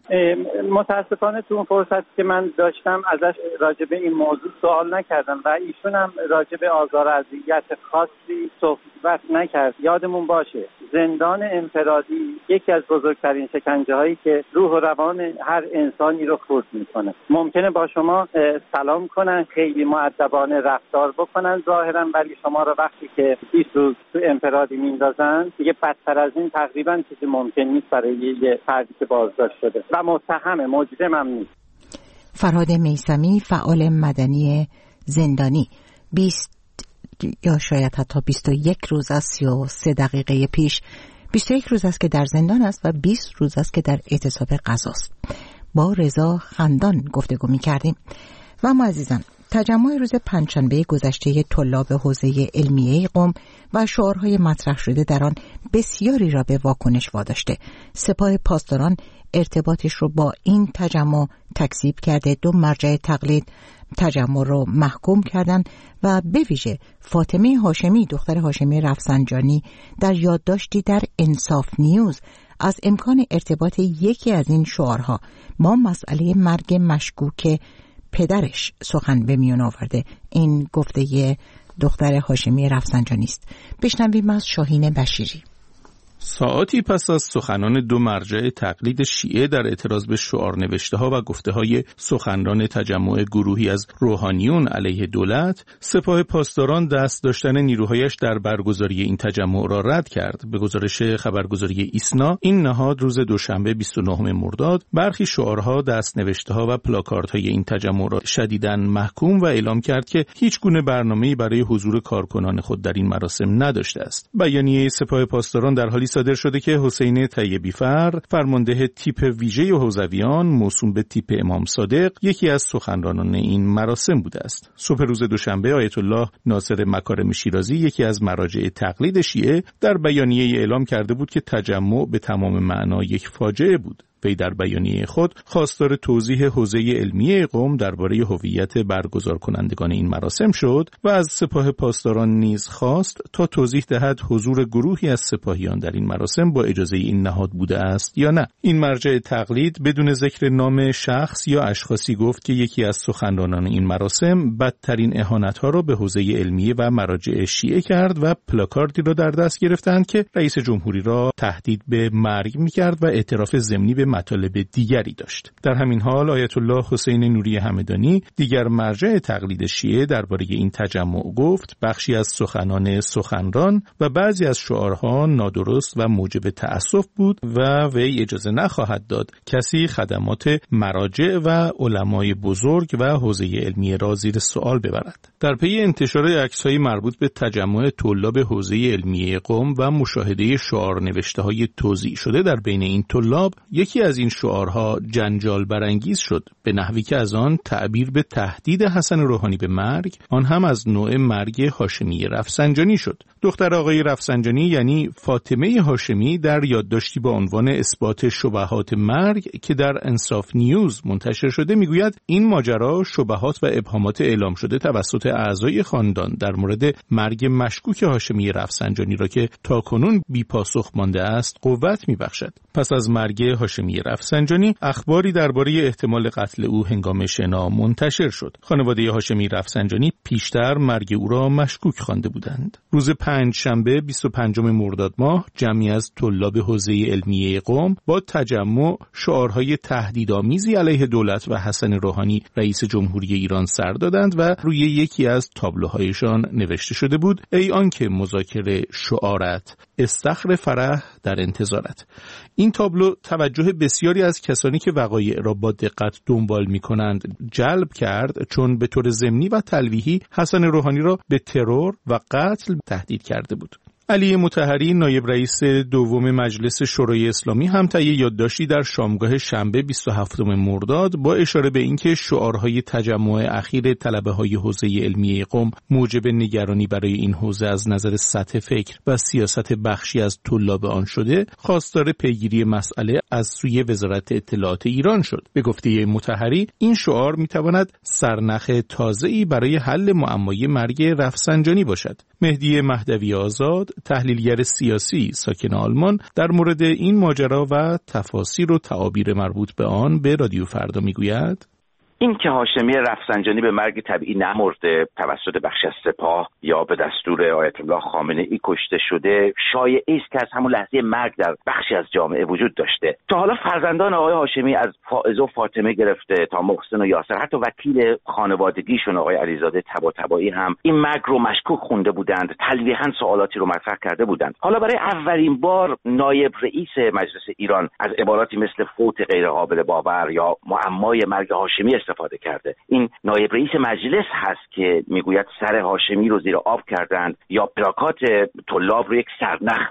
متاسفانه تو اون فرصت که من داشتم ازش راجع به این موضوع سوال نکردم و ایشون هم راجع به آزار و اذیت خاصی صحبت نکرد. یادمون باشه زندان انفرادی یکی از بزرگترین شکنجه هایی که روح و روان هر انسانی رو خورد میکنه. ممکنه با شما سلام کنن، خیلی مؤدبانه رفتار بکنن ظاهرا، ولی شما رو وقتی که بیست روز تو انفرادی میندازن دیگه بدتر از این تقریبا چیزی ممکن نیست برای یه فردی که بازداشت شده و متهم مجرم هم نیست. فرهاد میثمی، فعال مدنی زندانی، بیست یا شاید حتی بیست و یک روز از سی و سه دقیقه پیش بیست و یک روز است که در زندان است و بیست روز است که در اعتصاب قضاست. با رضا خندان گفتگو می کردیم. و اما عزیزان، تجمع روز پنجشنبه گذشته طلاب حوزه علمیه قم و شعارهای مطرح شده در آن بسیاری را به واکنش واداشته. سپاه پاسداران ارتباطش رو با این تجمع تکذیب کرده، دو مرجع تقلید تجمع رو محکوم کردن و به ویژه فاطمه هاشمی دختر هاشمی رفسنجانی در یادداشتی در انصاف نیوز از امکان ارتباط یکی از این شعارها با مسئله مرگ مشکوک پدرش سخن به میون آورده. این گفته ی دختر هاشمی رفسنجانی است. بشنویم از شاهین بشیری. ساعاتی پس از سخنان دو مرجع تقلید شیعه در اعتراض به شعار نوشته ها و گفته های سخنران تجمع گروهی از روحانیون علیه دولت، سپاه پاسداران دست داشتن نیروهایش در برگزاری این تجمع را رد کرد. به گزارش خبرگزاری ایسنا، این نهاد روز دوشنبه بیست و نهم مرداد برخی شعارها، دست نوشته ها و پلاکارد های این تجمع را شدیداً محکوم و اعلام کرد که هیچ گونه برنامه‌ای برای حضور کارکنان خود در این مراسم نداشته است. بیانیه سپاه پاسداران در حالی صادر شده که حسین طیبی فر، فرمانده تیپ ویژه حوزویان موسوم به تیپ امام صادق، یکی از سخنرانان این مراسم بوده است. صبح روز دوشنبه آیت الله ناصر مکارم شیرازی، یکی از مراجع تقلید شیعه، در بیانیه اعلام کرده بود که تجمع به تمام معنا یک فاجعه بود. وی در بیانیه خود خواستار توضیح حوزه علمیه قم درباره هویت برگزار کنندگان این مراسم شد و از سپاه پاسداران نیز خواست تا توضیح دهد حضور گروهی از سپاهیان در این مراسم با اجازه این نهاد بوده است یا نه. این مرجع تقلید بدون ذکر نام شخص یا اشخاصی گفت که یکی از سخنرانان این مراسم بدترین اهانت‌ها را به حوزه علمیه و مراجع شیعه کرد و پلاکاردی را در دست گرفتند که رئیس جمهوری را تهدید به مرگ می‌کرد و اعتراف ضمنی به مطالب دیگری داشت. در همین حال آیت الله حسین نوری همدانی، دیگر مرجع تقلید شیعه، درباره این تجمع گفت بخشی از سخنان سخنران و بعضی از شعارها نادرست و موجب تأسف بود و وی اجازه نخواهد داد کسی خدمات مراجع و علمای بزرگ و حوزه علمی را زیر سوال ببرد. در پی انتشار عکس‌های مربوط به تجمع طلاب حوزه علمیه قم و مشاهده شعار نوشته‌های توزیع شده در بین این طلاب، یکی از این شعارها جنجال برانگیز شد، به نحوی که از آن تعبیر به تهدید حسن روحانی به مرگ، آن هم از نوع مرگ هاشمی رفسنجانی شد. دختر آقای رفسنجانی یعنی فاطمه هاشمی در یادداشتی با عنوان اثبات شبهات مرگ که در انصاف نیوز منتشر شده میگوید این ماجرا شبهات و ابهامات اعلام شده توسط اعضای خاندان در مورد مرگ مشکوک هاشمی رفسنجانی را که تاکنون بی پاسخ مانده است قوت میبخشد. پس از مرگ هاشمی رفسنجانی اخباری درباره احتمال قتل او هنگام شنا منتشر شد. خانواده هاشمی رفسنجانی پیشتر مرگ او را مشکوک خوانده بودند. روز پنج شنبه بیست و پنجم مرداد ماه جمعی از طلاب حوزه علمیه قم با تجمع شعارهای تهدیدآمیزی علیه دولت و حسن روحانی رئیس جمهوری ایران سر دادند و روی یکی از تابلوهایشان نوشته شده بود: ای آنکه مذاکره شعارت، استخر فرح در انتظارت. این تابلو توجه بسیاری از کسانی که وقایع را با دقت دنبال می‌کنند جلب کرد، چون به طور ضمنی و تلویحی حسن روحانی را به ترور و قتل تهدید کرده بود. علی مطهری نایب رئیس دوم مجلس شورای اسلامی هم طی یادداشتی در شامگاه شنبه بیست و هفتم مرداد با اشاره به اینکه شعارهای تجمع اخیر طلبه‌های حوزه علمیه قم موجب نگرانی برای این حوزه از نظر سطح فکر و سیاست بخشی از طلاب آن شده، خواستار پیگیری مسئله از سوی وزارت اطلاعات ایران شد. به گفته مطهری این شعار میتواند سرنخ تازه‌ای برای حل معمای مرگ رفسنجانی باشد. مهدی مهدوی آزاد، تحلیلگر سیاسی ساکن آلمان، در مورد این ماجرا و تفاسیر و تعابیر مربوط به آن به رادیو فردا میگوید: این که هاشمی رفسنجانی به مرگ طبیعی نمرده، توسط بخش از سپاه یا به دستور آیت الله خامنه ای کشته شده، شایعه است که از همون لحظه مرگ در بخشی از جامعه وجود داشته. تا حالا فرزندان آقای هاشمی از فائزه و فاطمه گرفته تا محسن و یاسر، حتی وکیل خانوادگیشون آقای علیزاده طباطبایی هم این مرگ رو مشکوک خونده بودند، تلویحاً سوالاتی رو مطرح کرده بودند. حالا برای اولین بار نایب رئیس مجلس ایران از عباراتی مثل فوت غیرقابل باور یا معمای مرگ هاشمی استفاده کرده. این نایب رئیس مجلس هست که میگوید سر هاشمی رو زیر آب کردند یا پلاکات طلاب رو یک سرنخ میدونه.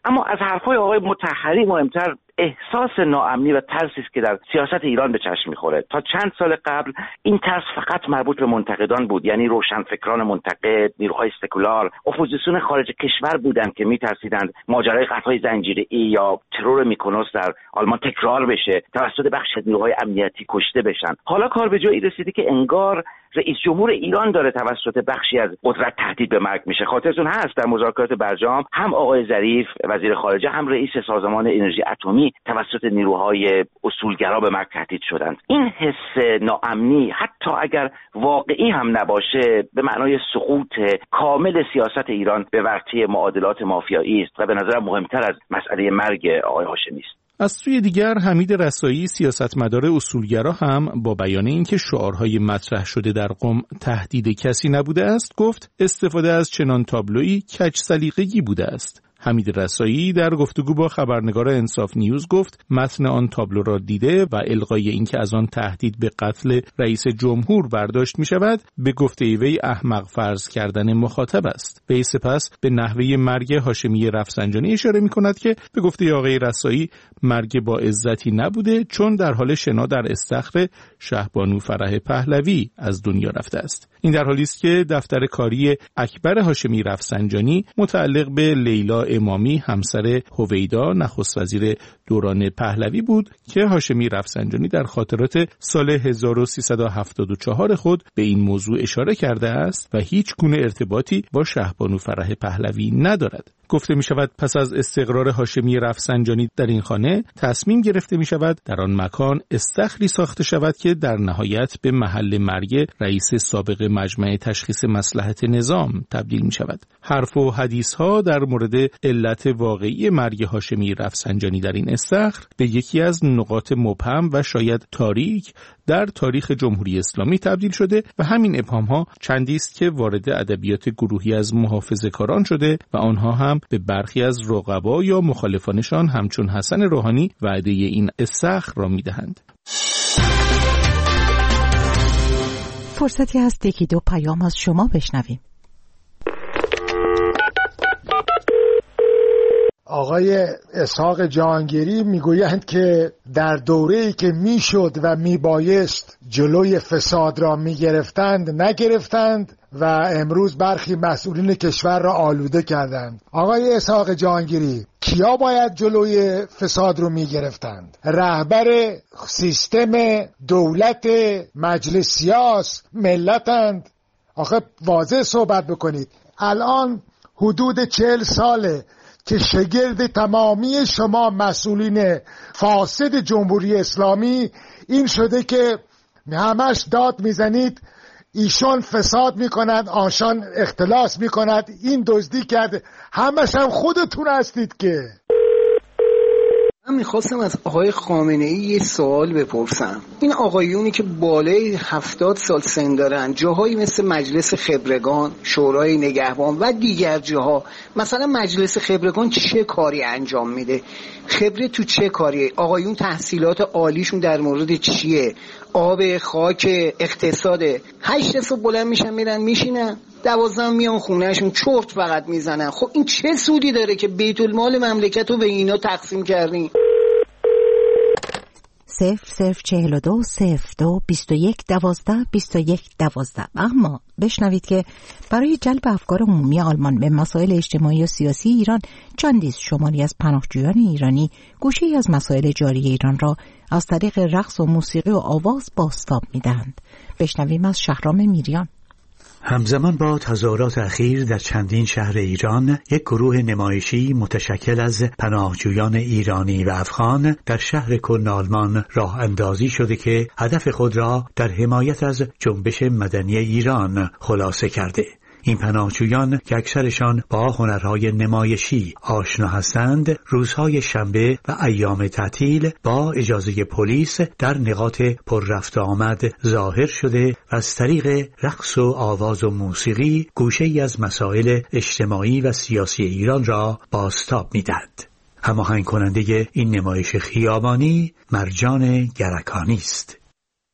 اما از حرفهای آقای مطهری مهمتر احساس ناامنی و ترسی است که در سیاست ایران به چشم می‌خوره. تا چند سال قبل این ترس فقط مربوط به منتقدان بود، یعنی روشنفکران منتقد، نیروهای سکولار، اپوزیسیون خارج کشور بودند که می‌ترسیدند ماجرای قتل‌های زنجیره‌ای یا ترور میکونوس در آلمان تکرار بشه، توسط بخش از نیروهای امنیتی کشته بشن. حالا کار به جایی رسیده که انگار رئیس جمهور ایران داره توسط بخشی از قدرت تهدید به مرگ میشه. خاطرتون هست در مذاکرات برجام هم آقای ظریف وزیر خارجه هم رئیس سازمان انرژی اتمی توسط نیروهای اصولگرا به مرگ تهدید شدند. این حس ناامنی حتی اگر واقعی هم نباشه به معنای سقوط کامل سیاست ایران به ورطه معادلات مافیایی است و به نظر مهمتر از مسئله مرگ آقای هاشمی است. از سوی دیگر حمید رسایی سیاستمدار اصولگرا هم با بیان اینکه شعارهای مطرح شده در قم تهدید کسی نبوده است گفت استفاده از چنان تابلویی کج سلیقگی بوده است. حمید رسایی در گفتگو با خبرنگار انصاف نیوز گفت متن آن تابلو را دیده و الغای اینکه از آن تهدید به قتل رئیس جمهور برداشت می شود به گفته وی احمق فرض کردن مخاطب است. وی سپس به نحوه مرگ هاشمی رفسنجانی اشاره می کند که به گفته آقای رسایی مرگ با عزتی نبوده چون در حال شنا در استخر شهبانو فرح پهلوی از دنیا رفته است. این در حالی است که دفتر کاری اکبر هاشمی رفسنجانی متعلق به لیلا امامی همسر هویدا نخست وزیر دوران پهلوی بود که هاشمی رفسنجانی در خاطرات سال هزار و سیصد و هفتاد و چهار خود به این موضوع اشاره کرده است و هیچ گونه ارتباطی با شهبانو فرح پهلوی ندارد. گفته می شود پس از استقرار هاشمی رفسنجانی در این خانه تصمیم گرفته می شود در آن مکان استخری ساخته شود که در نهایت به محل مرگ رئیس سابق مجمع تشخیص مصلحت نظام تبدیل می شود. حرف و حدیث ها در مورد علت واقعی مرگ هاشمی رفسنجانی در این استخر به یکی از نقاط مبهم و شاید تاریک در تاریخ جمهوری اسلامی تبدیل شده و همین ابهام ها چندی است که وارد ادبیات گروهی از محافظه‌کاران شده و آنها هم به برخی از رقبا یا مخالفانشان همچون حسن روحانی وعده این استخر را می‌دهند. فرصتی هست یکی دو پیام از شما بشنویم. آقای اسحاق جهانگیری میگویند که در دوره‌ای که میشد و میبایست جلوی فساد را میگرفتند نگرفتند و امروز برخی مسئولین کشور را آلوده کردند. آقای اسحاق جهانگیری، کیا باید جلوی فساد رو میگرفتند؟ رهبر سیستم دولت مجلس سیاس ملتند؟ آخه واضح صحبت بکنید. الان حدود چهل ساله که شگرد تمامی شما مسئولین فاسد جمهوری اسلامی این شده که همش داد میزنید ایشون فساد میکنند، آنشان اختلاس میکند، این دزدی کرده، همش هم خودتون هستید که. من میخواستم از آقای خامنه ای یه سوال بپرسم. این آقایونی که بالای هفتاد سال سن دارن، جاهایی مثل مجلس خبرگان، شورای نگهبان و دیگر جاها، مثلا مجلس خبرگان چه کاری انجام میده؟ خبره تو چه کاریه؟ آقایون تحصیلات عالیشون در مورد چیه؟ آب، خاک، اقتصاده. هشت صبح بلند میشن میرن میشینن، دوازده میان خونهشون چرت فقط میزنن. خب این چه سودی داره که بیت المال مملکت رو به اینا تقسیم کردین؟ صفر صفر چهل و دو صفر دو بیست و یک دوازده بیست و یک دوازده. اما بشنوید که برای جلب افکار عمومی آلمان به مسائل اجتماعی و سیاسی ایران چندیز شماری از پناهجویان ایرانی گوشه‌ای از مسائل جاری ایران را از طریق رقص و موسیقی و آواز بازتاب می‌دهند. بشنویم از شهرام میریان. همزمان با تظاهرات اخیر در چندین شهر ایران، یک گروه نمایشی متشکل از پناهجویان ایرانی و افغان در شهر کلن آلمان راه اندازی شده که هدف خود را در حمایت از جنبش مدنی ایران خلاصه کرده. این پناهجویان که اکثرشان با هنرهای نمایشی آشنا هستند، روزهای شنبه و ایام تعطیل با اجازه پلیس در نقاط پر رفت آمد ظاهر شده و از طریق رقص و آواز و موسیقی گوشه‌ای از مسائل اجتماعی و سیاسی ایران را بازتاب می‌دهند. هماهنگ کننده این نمایش خیابانی مرجان گرکانی است.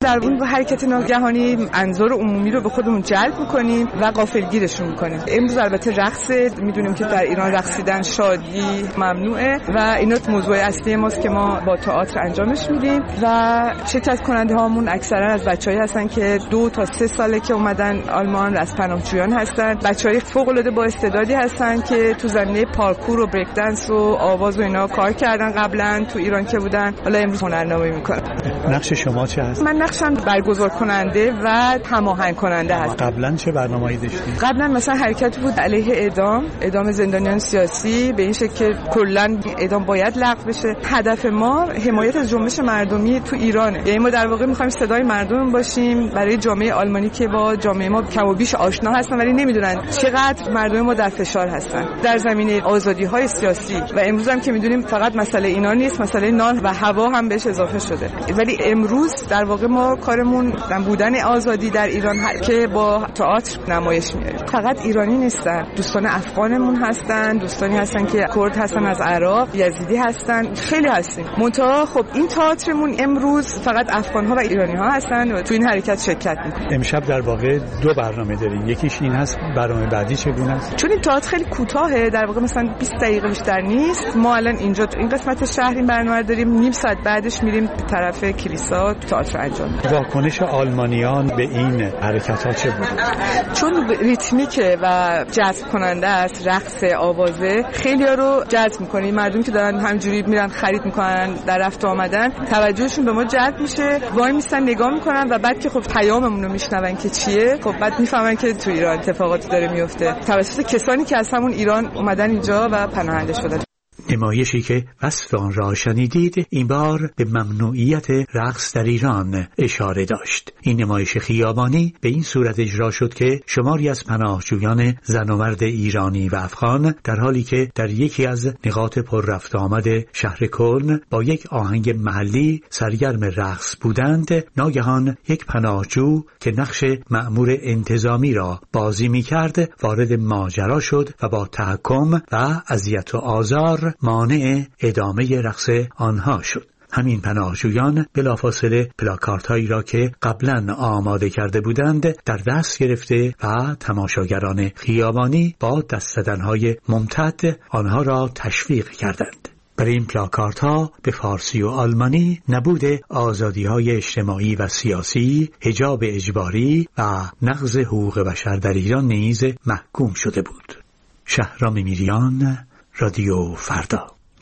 در این حرکت ناگهانی انظار عمومی رو به خودمون جلب میکنیم و غافلگیرشون میکنیم. امروز البته رقص، میدونیم که در ایران رقصیدن شادی ممنوعه و اینا موضوع اصلی ماست که ما با تئاتر انجامش میدیم و شرکت کننده هامون اکثرا از بچه‌ای هستن که دو تا سه ساله که اومدن آلمان، از پناهجویان هستن. بچه‌های فوق‌العاده با استعدادی هستن که تو زمینه پارکور و بریک دنس و آواز و اینا کار کردن قبلا تو ایران که بودن، حالا امروز هنرنمایی میکنن. نقش شما چه هست؟ من نقشم برگزار کننده و هماهنگ کننده هستم. قبلا چه برنامه‌ای داشتید؟ قبلا مثلا حرکت بود علیه اعدام، اعدام زندانیان سیاسی، به این شکل که کلا اعدام باید لغو بشه. هدف ما حمایت از جنبش مردمی تو ایرانه. یعنی ما در واقع می‌خوایم صدای مردم باشیم برای جامعه آلمانی که با جامعه ما کم و بیش آشنا هستن ولی نمیدونن چقدر مردم ما در فشار هستن در زمینه آزادی‌های سیاسی. و امروز هم که می‌دونیم فقط مسئله اینا نیست، مسئله نان و هوا هم بهش اضافه شده. ولی امروز در واقع ما کارمون بودن آزادی در ایران که با تئاتر نمایش میاریم. فقط ایرانی نیستن، دوستان افغانمون هستن، دوستانی هستن که کرد هستن، از عراق، یزیدی هستن، خیلی هستیم. منتها خب این تئاترمون امروز فقط افغان‌ها و ایرانی‌ها هستن و تو این حرکت شرکت می‌کنن. امشب در واقع دو برنامه دارین، یکیش این هست، برنامه بعدی چگونه است؟ چون این تئاتر خیلی کوتاهه، در واقع مثلا بیست دقیقه بیشتر نیست. ما الان اینجا این قسمت شهر این برنامه داریم، نیم ساعت بعدش میریم به طرف کلیسا تئاتر انجام میدیم. واکنش آلمانیان به این حرکت‌ها چه بود؟ چون ریتمیکه و جذب کننده است، رقص، آوازه خیلی‌ها رو جذب می‌کنه. مردم که دارن همینجوری میرن خرید می‌کنن، در رفت و آمدن، توجهشون به ما جلب میشه، وای میستن نگاه می‌کنن و بعد که خب پیاممون رو میشنون که چیه، خب بعد میفهمن که تو ایران اتفاقاتی داره میفته توسط کسانی که از همون ایران اومدن اینجا و پناهنده شدن. نمایشی که وصف آن را شنیدید این بار به ممنوعیت رقص در ایران اشاره داشت. این نمایش خیابانی به این صورت اجرا شد که شماری از پناهجویان زن و مرد ایرانی و افغان در حالی که در یکی از نقاط پر رفت آمد شهر کلن با یک آهنگ محلی سرگرم رقص بودند، ناگهان یک پناهجو که نقش مأمور انتظامی را بازی می کرد وارد ماجرا شد و با تحکم و اذیت و آزار مانع ادامه رقص آنها شد. همین پناهجویان بلافاصله پلاکاردهایی را که قبلا آماده کرده بودند در دست گرفته و تماشاگران خیابانی با دست زدن‌های ممتد آنها را تشویق کردند. برای این پلاکاردها به فارسی و آلمانی نبود آزادی‌های اجتماعی و سیاسی، حجاب اجباری و نقض حقوق بشر در ایران نیز محکوم شده بود. شهرام میریان، رادیو فردا.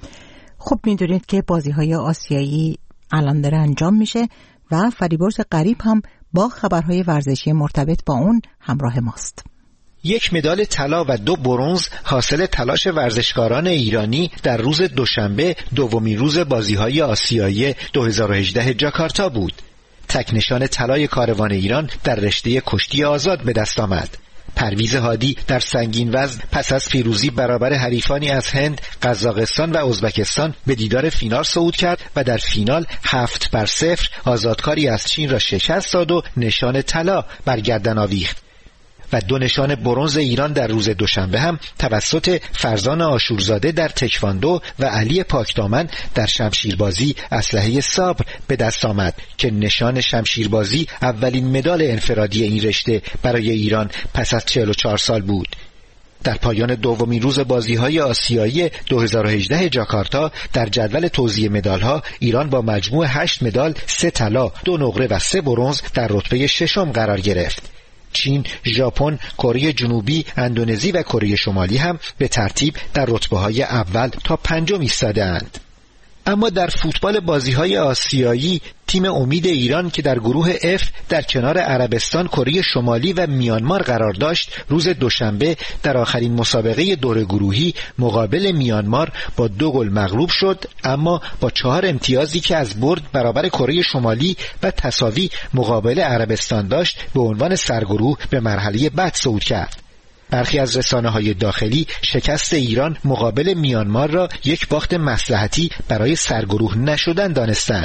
خب میدونید که بازی‌های آسیایی الان داره انجام میشه و فریبرز غریب هم با خبرهای ورزشی مرتبط با اون همراه ماست. یک مدال طلا و دو برنز حاصل تلاش ورزشکاران ایرانی در روز دوشنبه دومین روز بازی‌های آسیایی دو هزار و هجده جاکارتا بود. تک نشان طلای کاروان ایران در رشته کشتی آزاد به دست آمد. پرویز هادی در سنگین وزن پس از پیروزی برابر حریفانی از هند، قزاقستان و ازبکستان به دیدار فینال صعود کرد و در فینال هفت بر صفر آزادکاری از چین را شکست داد و نشان طلا بر گردن آویخت. و دو نشان برنز ایران در روز دوشنبه هم توسط فرزان آشورزاده در تکواندو و علی پاکدامن در شمشیربازی اسلحه صبر به دست آمد که نشان شمشیربازی اولین مدال انفرادی این رشته برای ایران پس از چهل و چهار سال بود. در پایان دومین روز بازی‌های آسیایی دو هزار و هجده جاکارتا در جدول توزیع مدال‌ها ایران با مجموع هشت مدال، سه طلا، دو نقره و سه برنز در رتبه ششم قرار گرفت. چین، ژاپن، کره جنوبی، اندونزی و کره شمالی هم به ترتیب در رتبه‌های اول تا پنجم ایستاده‌اند. اما در فوتبال بازی‌های آسیایی تیم امید ایران که در گروه F در کنار عربستان، کره شمالی و میانمار قرار داشت، روز دوشنبه در آخرین مسابقه دور گروهی مقابل میانمار با دو گل مغلوب شد، اما با چهار امتیازی که از برد برابر کره شمالی و تساوی مقابل عربستان داشت به عنوان سرگروه به مرحله بعد صعود کرد. برخی از رسانه‌های داخلی شکست ایران مقابل میانمار را یک باخت مصلحتی برای سرگروه نشدن دانستند.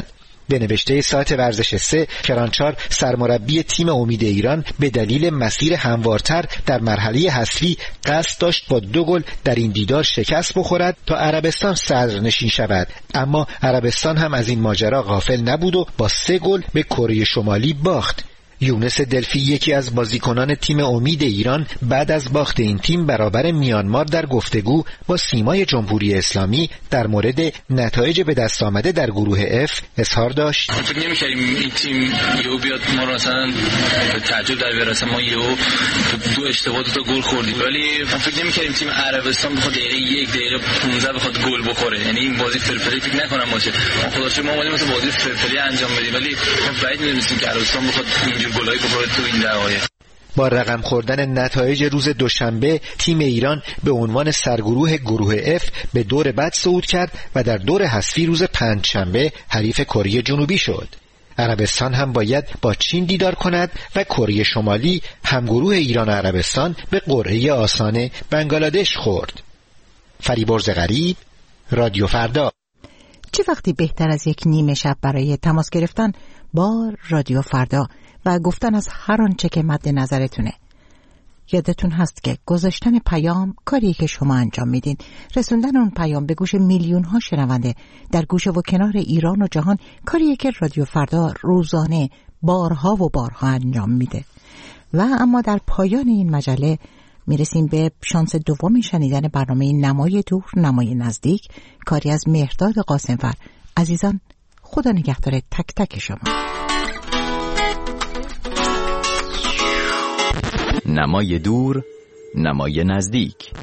به نوشته سایت ورزش سه، کرانچار سرمربی تیم امید ایران به دلیل مسیر هموارتر در مرحله حذفی قصد داشت با دو گل در این دیدار شکست بخورد تا عربستان صدرنشین شود، اما عربستان هم از این ماجرا غافل نبود و با سه گل به کره شمالی باخت. یونس دلفی یکی از بازیکنان تیم امید ایران بعد از باخت این تیم برابر میانمار در گفتگو با سیمای جمهوری اسلامی در مورد نتایج به دست آمده در گروه اف اظهار داشت: فکر نمی‌کردیم این تیم یهو بیاد ما رو مثلا به تعجب در بیاره، ما یهو دو اشتباه دو تا گل خوردیم، ولی من فکر نمی‌کردیم تیم عربستان بخواد دقیقه یک دقیقه پانزده بخواد گل بخوره، یعنی این بازی فرفری فکر نکنم باشه. ما خداش ما اومدیم مثلا بازی فرفری انجام بدیم، ولی ما بعید می‌دونستیم که عربستان بخواد اینجور گلای بخوره تو این دقایق. با رقم خوردن نتایج روز دوشنبه، تیم ایران به عنوان سرگروه گروه اف به دور بعد صعود کرد و در دور حذفی روز پنجشنبه حریف کره جنوبی شد. عربستان هم باید با چین دیدار کند و کره شمالی همگروه ایران و عربستان به قرعه آسان بنگلادش خورد. فریبرز غریب، رادیو فردا. چه وقتی بهتر از یک نیمه شب برای تماس گرفتن با رادیو فردا و گفتن از هر آنچه که مد نظرتونه. یادتون هست که گذاشتن پیام کاریه که شما انجام میدین. رسوندن اون پیام به گوش میلیون ها شنونده در گوشه و کنار ایران و جهان کاریه که رادیو فردا روزانه بارها و بارها انجام میده. و اما در پایان این مجله میرسیم به شانس دوم شنیدن برنامه نمای دور نمای نزدیک، کاری از مهرداد قاسمفر. عزیزان، خدا نگهدار تک تک شما. نمای دور نمای نزدیک.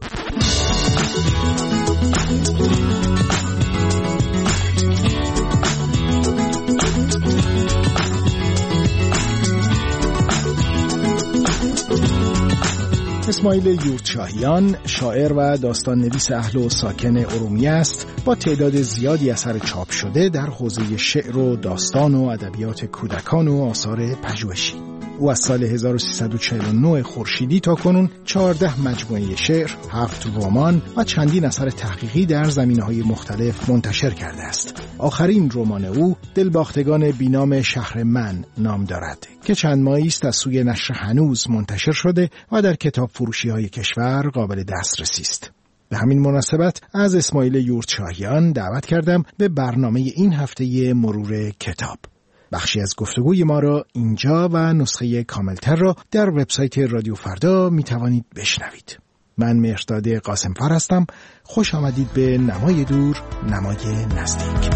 اسماعیل یورتشاهیان شاعر و داستان نویس اهل و ساکن ارومیه است، با تعداد زیادی اثر چاپ شده در حوزه شعر و داستان و ادبیات کودکان و آثار پژوهشی. او از سال هزار و سیصد و چهل و نه خورشیدی تا کنون چهارده مجموعه شعر، هفت رمان و چندین اثر تحقیقی در زمینه‌های مختلف منتشر کرده است. آخرین رمان او دلباختگان بینام شهر من نام دارد که چند ماهی است از سوی نشر هنوز منتشر شده و در کتاب فروشی‌های کشور قابل دسترسی است. به همین مناسبت از اسماعیل یورتشاهیان دعوت کردم به برنامه این هفته مرور کتاب. بخشی از گفتگوی ما را اینجا و نسخه کاملتر را در وبسایت رادیو فردا می توانید بشنوید. من مهرداد قاسمفر هستم. خوش آمدید به نمای دور نمای نزدیک.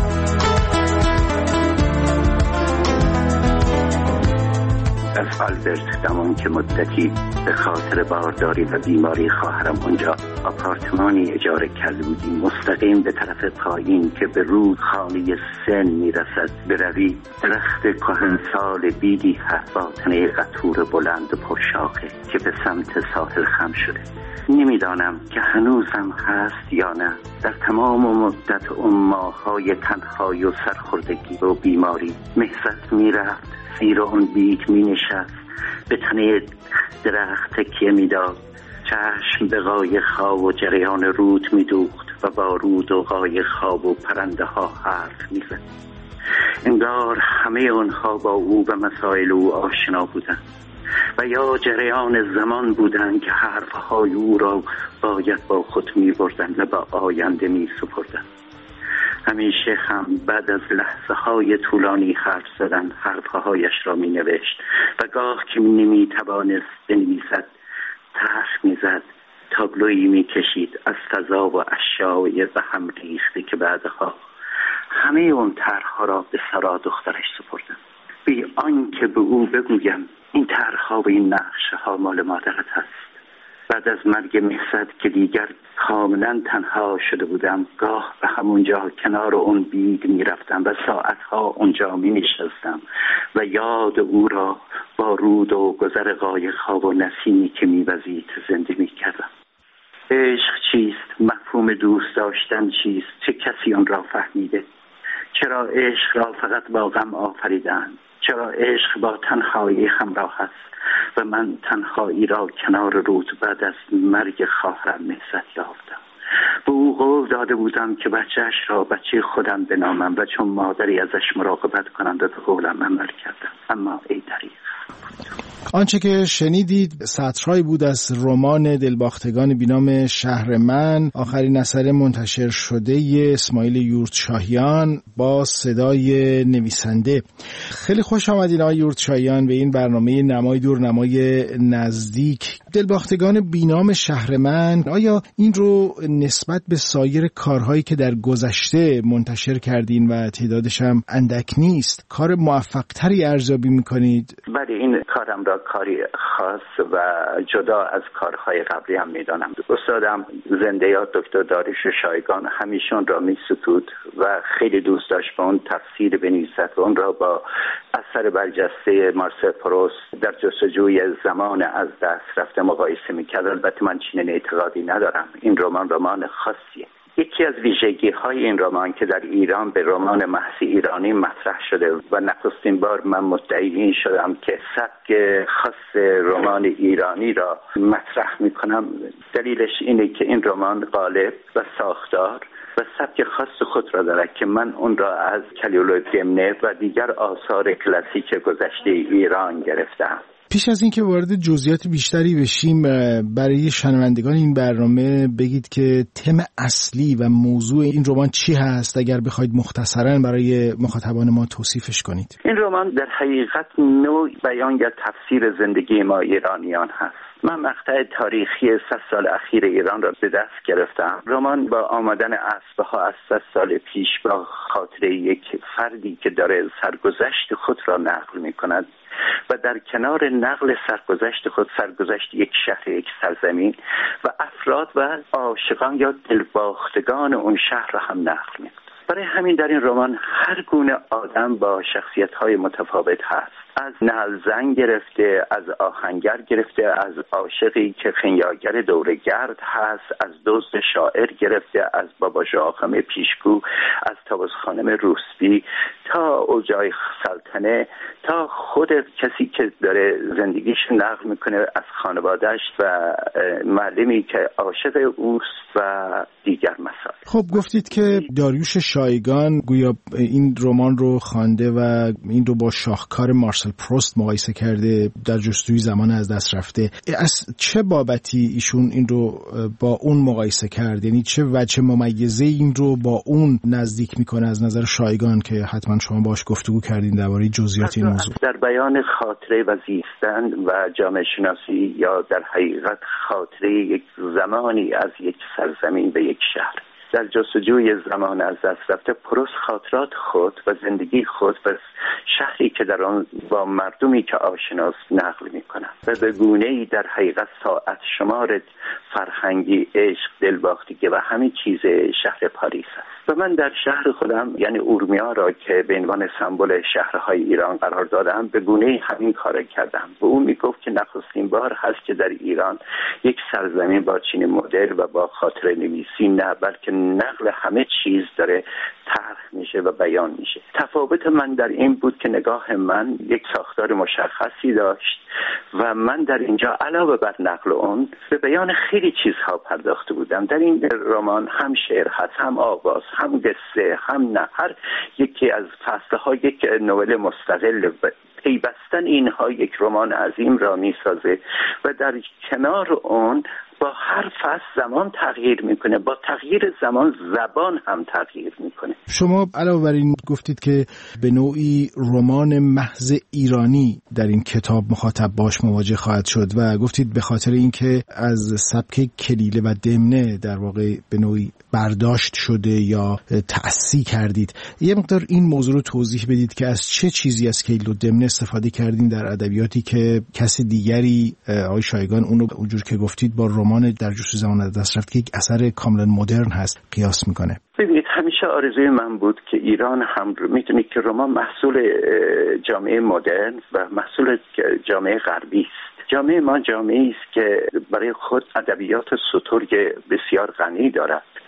از آلبرت دمان که مدتی به خاطر بارداری و بیماری خواهرم اونجا آپارتمانی اجاره کرده بودیم، مستقیم به طرف پایین که به رود خانه سن میرسد بروی، درخت کهنسال بیدی هست با تنه قطور بلند و پرشاخه که به سمت ساحل خم شده. نمیدانم که هنوزم هست یا نه. در تمام مدت اون ماهای تنهایی و سرخوردگی و بیماری مهزت میرفت زیر اون بیگ می نشست، به تنه درخت تکیه می داد، چشم به قایق ها و جریان رود می دوخت و با رود و قایق ها و پرنده ها حرف می زد. انگار همه اونها با او و مسائل او آشنا بودند و یا جریان زمان بودند که حرف های او را باید با خود می بردن و با آینده می سپردن. همیشه هم بعد از لحظه های طولانی حرف زدن حرفهایش را می نوشت و گاه که نمی توانست بنویسد طرح می زد، تابلویی می کشید از فضا و اشیاء به هم ریخته که بعدها همه اون طرحها را به سارا دخترش سپردم، بی آنکه به او بگویم این طرحها و این نقشه ها مال مادرت هست. بعد از مرگ مهزت که دیگر کاملا تنها شده بودم، گاه به همونجا کنار اون بیگ می رفتم و ساعتها اونجا می نشستم و یاد او را با رود و گذر قایق‌ها و نسیمی که می وزید زنده می کردم. عشق چیست؟ مفهوم دوست داشتن چیست؟ چه کسی آن را فهمیده؟ چرا عشق را فقط با غم آفریدند؟ چرا عشق با تنهایی همراه است و من تنهایی را کنار رود بعد از مرگ خواهرم مهزت یافتم؟ به او قول داده بودم که بچهش را بچه خودم بنامم و چون مادری ازش مراقبت کنم و به قولم عمل کردم. اما ای دریغ. آنچه که شنیدید سطرهایی بود از رمان دلباختگان بینام شهر من، آخرین اثر منتشر شده اسماعیل یورتشاهیان با صدای نویسنده. خیلی خوش آمدین آقای یورتشاهیان به این برنامه نمای دور نمای نزدیک. دلباختگان بینام شهر من، آیا این رو نسبت به سایر کارهایی که در گذشته منتشر کردین و تعدادش هم اندک نیست، کار موفق تری ارزیابی میکنید؟ بله، این کارم را کاری خاص و جدا از کارهای قبلی هم میدانم. استادم زنده یاد دکتر داریوش شایگان همیشون را میستود و خیلی دوست داشت با اون تفسیر بنویسد و اون را با اثر برجسته مارسل پروست در جستجوی زمان از دست رفته مقایسه میکرد. البته من چنین اعتقادی ندارم. این رمان رمان خاصیه. یکی از ویژگی های این رمان که در ایران به رمان محض ایرانی مطرح شده و نخستین بار من مدعی این شدم که سبک خاص رمان ایرانی را مطرح میکنم، دلیلش اینه که این رمان قالب و ساختار و سبک خاص خود را دارد که من اون را از کلیولوی دمنه و دیگر آثار کلاسیک گذشته ایران گرفتم. پیش از اینکه وارد جزئیات بیشتری بشیم، برای شنوندگان این برنامه بگید که تم اصلی و موضوع این رمان چی هست، اگر بخواید مختصراً برای مخاطبان ما توصیفش کنید. این رمان در حقیقت نوع بیان یا تفسیر زندگی ما ایرانیان هست. من مقطع تاریخی صد سال اخیر ایران را به دست گرفتم. رمان با آمدن اسبها از صد سال پیش با خاطره یک فردی که داره سرگذشت خود را نقل می کند و در کنار نقل سرگذشت خود سرگذشت یک شهر، یک سرزمین و افراد و عاشقان یا دلباختگان اون شهر را هم نقل می کند. برای همین در این رمان هر گونه آدم با شخصیت‌های متفاوت هست، از نعل زن گرفته، از آهنگر گرفته، از عاشقی که خنیاگر دوره‌گرد هست، از دزد شاعر گرفته، از بابا ژاخم پیشگو، از طاووس خانم روسبی تا اوجای سلطنه تا خود کسی که داره زندگیش نقل میکنه از خانواده‌اش و معلمی که عاشق اوست و دیگر مسائل. خب گفتید که داریوش شایگان گویا این رمان رو خوانده و این رو با شاهکار مارسل پروست مقایسه کرده در جستجوی زمان از دست رفته. از چه بابتی ایشون این رو با اون مقایسه کرد؟ یعنی چه وجه ممیزه این رو با اون نزدیک میکنه از نظر شایگان که حتما شما باش گفتگو کردین درباره جزئیات این موضوع؟ در بیان خاطره و زیستن و جامعه شناسی یا در حقیقت خاطره یک زمانی از یک سرزمین به یک شهر. در جستجوی زمان از دست رفته پروست خاطرات خود و زندگی خود و شهری که در آن با مردمی که آشناست نقل می‌کند و به گونه‌ای در حقیقت ساعت شمار فرهنگی، عشق، دلباختگی و همین چیز شهر پاریس است. و من در شهر خودم یعنی اورمیا را که به عنوان سمبل شهرهای ایران قرار دادم به گونه‌ای همین کار کردم. و اون میگفت که نخستین بار هست که در ایران یک سرزمین با چنین مدل و با خاطره نویسی نه بلکه نقل همه چیز داره طرح میشه و بیان میشه. تفاوت من در این بود که نگاه من یک ساختار مشخصی داشت و من در اینجا علاوه بر نقل اون به بیان خیلی چیزها پرداخته بودم. در این رمان هم شعر هست، هم آواز، هم قصه، هم نه. هر یکی از فصلها یک نوبل مستقل پیوستن اینها یک رمان عظیم را میسازه و در کنار اون با هر فصل زمان تغییر میکنه، با تغییر زمان زبان هم تغییر میکنه. شما علاوه بر این گفتید که به نوعی رمان محض ایرانی در این کتاب مخاطب باش مواجه خواهد شد و گفتید به خاطر اینکه از سبک کلیله و دمنه در واقع به نوعی برداشت شده یا تأسی کردید. یه مقدار این موضوع رو توضیح بدید که از چه چیزی از کلیله و دمنه استفاده کردین در ادبیاتی که کسی دیگری آقای شایگان اونو اونجور که گفتید با رمان در جستجوی زمان از دست رفت که یک اثر کاملا مدرن هست قیاس میکنه. ببینید همیشه آرزوی من بود که ایران هم میتونید که رمان محصول جامعه مدرن و محصول جامعه غربی است. جامعه ما جامعه است که برای خود ادبیات سترگ بسیار غنی دارد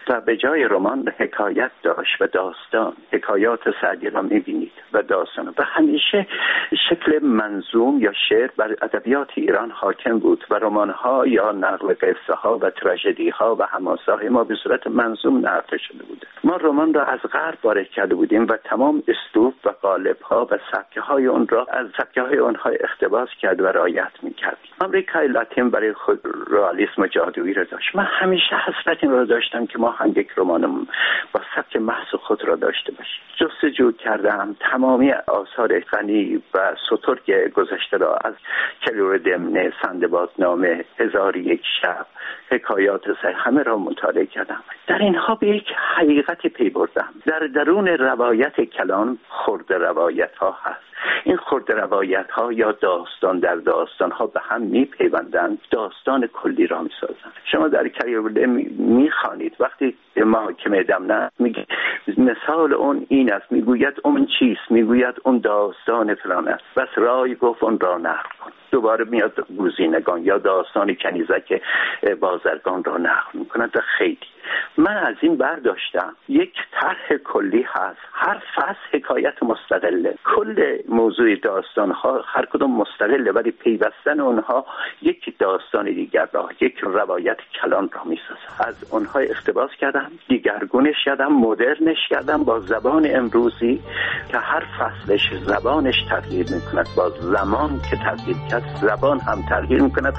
و به جای رمان حکایت داشت و داستان. حکایات سعدی را میبینید و داستان و همیشه شکل منظوم یا شعر بر ادبیات ایران حاکم بود و رمان‌ها یا نقل قصه ها و تراژدی ها و حماسه‌های ما به صورت منظوم نقل شده بوده. ما رمان را از غرب وارد کرده بودیم و تمام اسلوب و قالب‌ها و سبکه‌های اون را از سبکه‌های اونها اقتباس کرد و رعایت می‌کرد. آمریکای لاتین برای خود رئالیسم جادویی را داشت. من همیشه حسرت این را داشتم که ما هم یک رمان با سبک محض خود را داشته باشیم. جستجو کردم تمامی آثار غنی و سترگ گذشته را از کلور دمنه، سندبادنامه، هزار یک شب، حکایات سر همه را مطالعه کردم. در اینها به یک حقیقتی پی بردم. در درون روایت کلان خرد روایت ها هست. این خرد روایت ها یا داستان در داستان ها به هم می پیوندند، داستان کلی را می سازند. شما در کریوله می خوانید وقتی محاکمه دمنه میگه مثال اون این است، میگوید اون چیست، میگوید اون داستان فلان است، بس رای گفت اون را نقل کن. دوباره میاد گوزینگان یا داستان کنیزک بازرگان را نقل میکنند. خیلی من از این برداشتم یک طرح کلی هست، هر فصل حکایت مستقله، کل موضوع داستان ها هر کدوم مستقله ولی پیوستن اونها یک داستان دیگر را، یک روایت کلان را میسازه. از اونها اقتباس کردم، دیگرگونش کردم، مدرنش کردم با زبان امروزی که هر فصلش زبانش تغییر میکند، با زمان که تغییر کرد زبان هم تغییر میکند.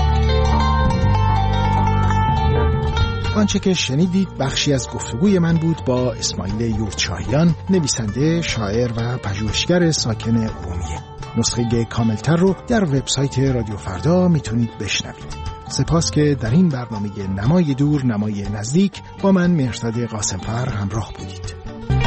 آنچه که شنیدید بخشی از گفتگوی من بود با اسماعیل یورتشاهیان، نویسنده، شاعر و پژوهشگر ساکن ارومیه. نسخه کاملتر رو در وبسایت رادیو فردا میتونید بشنوید. سپاس که در این برنامه نمای دور نمای نزدیک با من مهرزاد قاسمفر همراه بودید.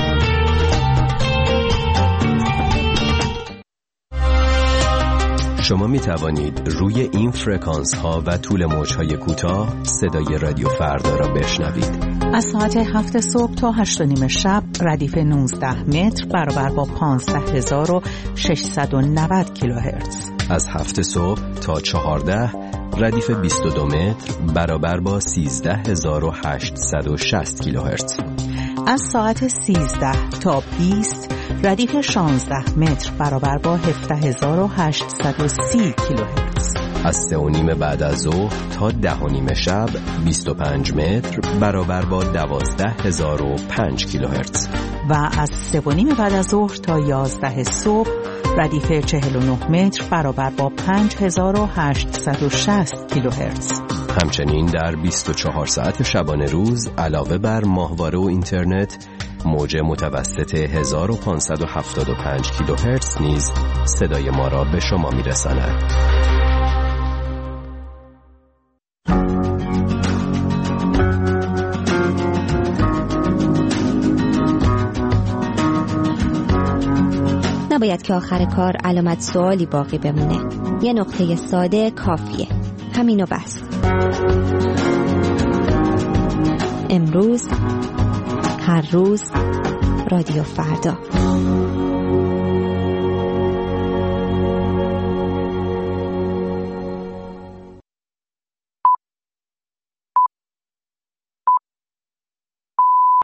شما می توانید روی این فرکانس ها و طول موج های کوتاه صدای رادیو فردا را بشنوید. از ساعت هفت صبح تا هشت و نیم شب ردیف نوزده متر برابر با پانزده هزار و ششصد و نود کیلوهرتز. از هفت صبح تا چهارده ردیف بیست و دو متر برابر با سیزده هزار و هشتصد و شصت کیلوهرتز. از ساعت سیزده تا بیست ردیف شانزده متر برابر با هفده هزار و هشتصد و سی کیلوهرتز. از سه و نیم بعد از ظهر تا ده و نیم شب بیست و پنج متر برابر با دوازده هزار و پنج کیلوهرتز. و از سه و نیم بعد از ظهر تا یازده صبح ردیف چهل و نه متر برابر با پنج هزار و هشتصد و شصت کیلوهرتز. همچنین در بیست و چهار ساعت شبانه روز علاوه بر ماهواره و اینترنت موج متوسط هزار و پانصد و هفتاد و پنج کیلوهرتز نیز صدای ما را به شما میرساند. نباید که آخر کار علامت سوالی باقی بمونه. یه نقطه ساده کافیه. همینو بس. امروز، هر روز، رادیو فردا.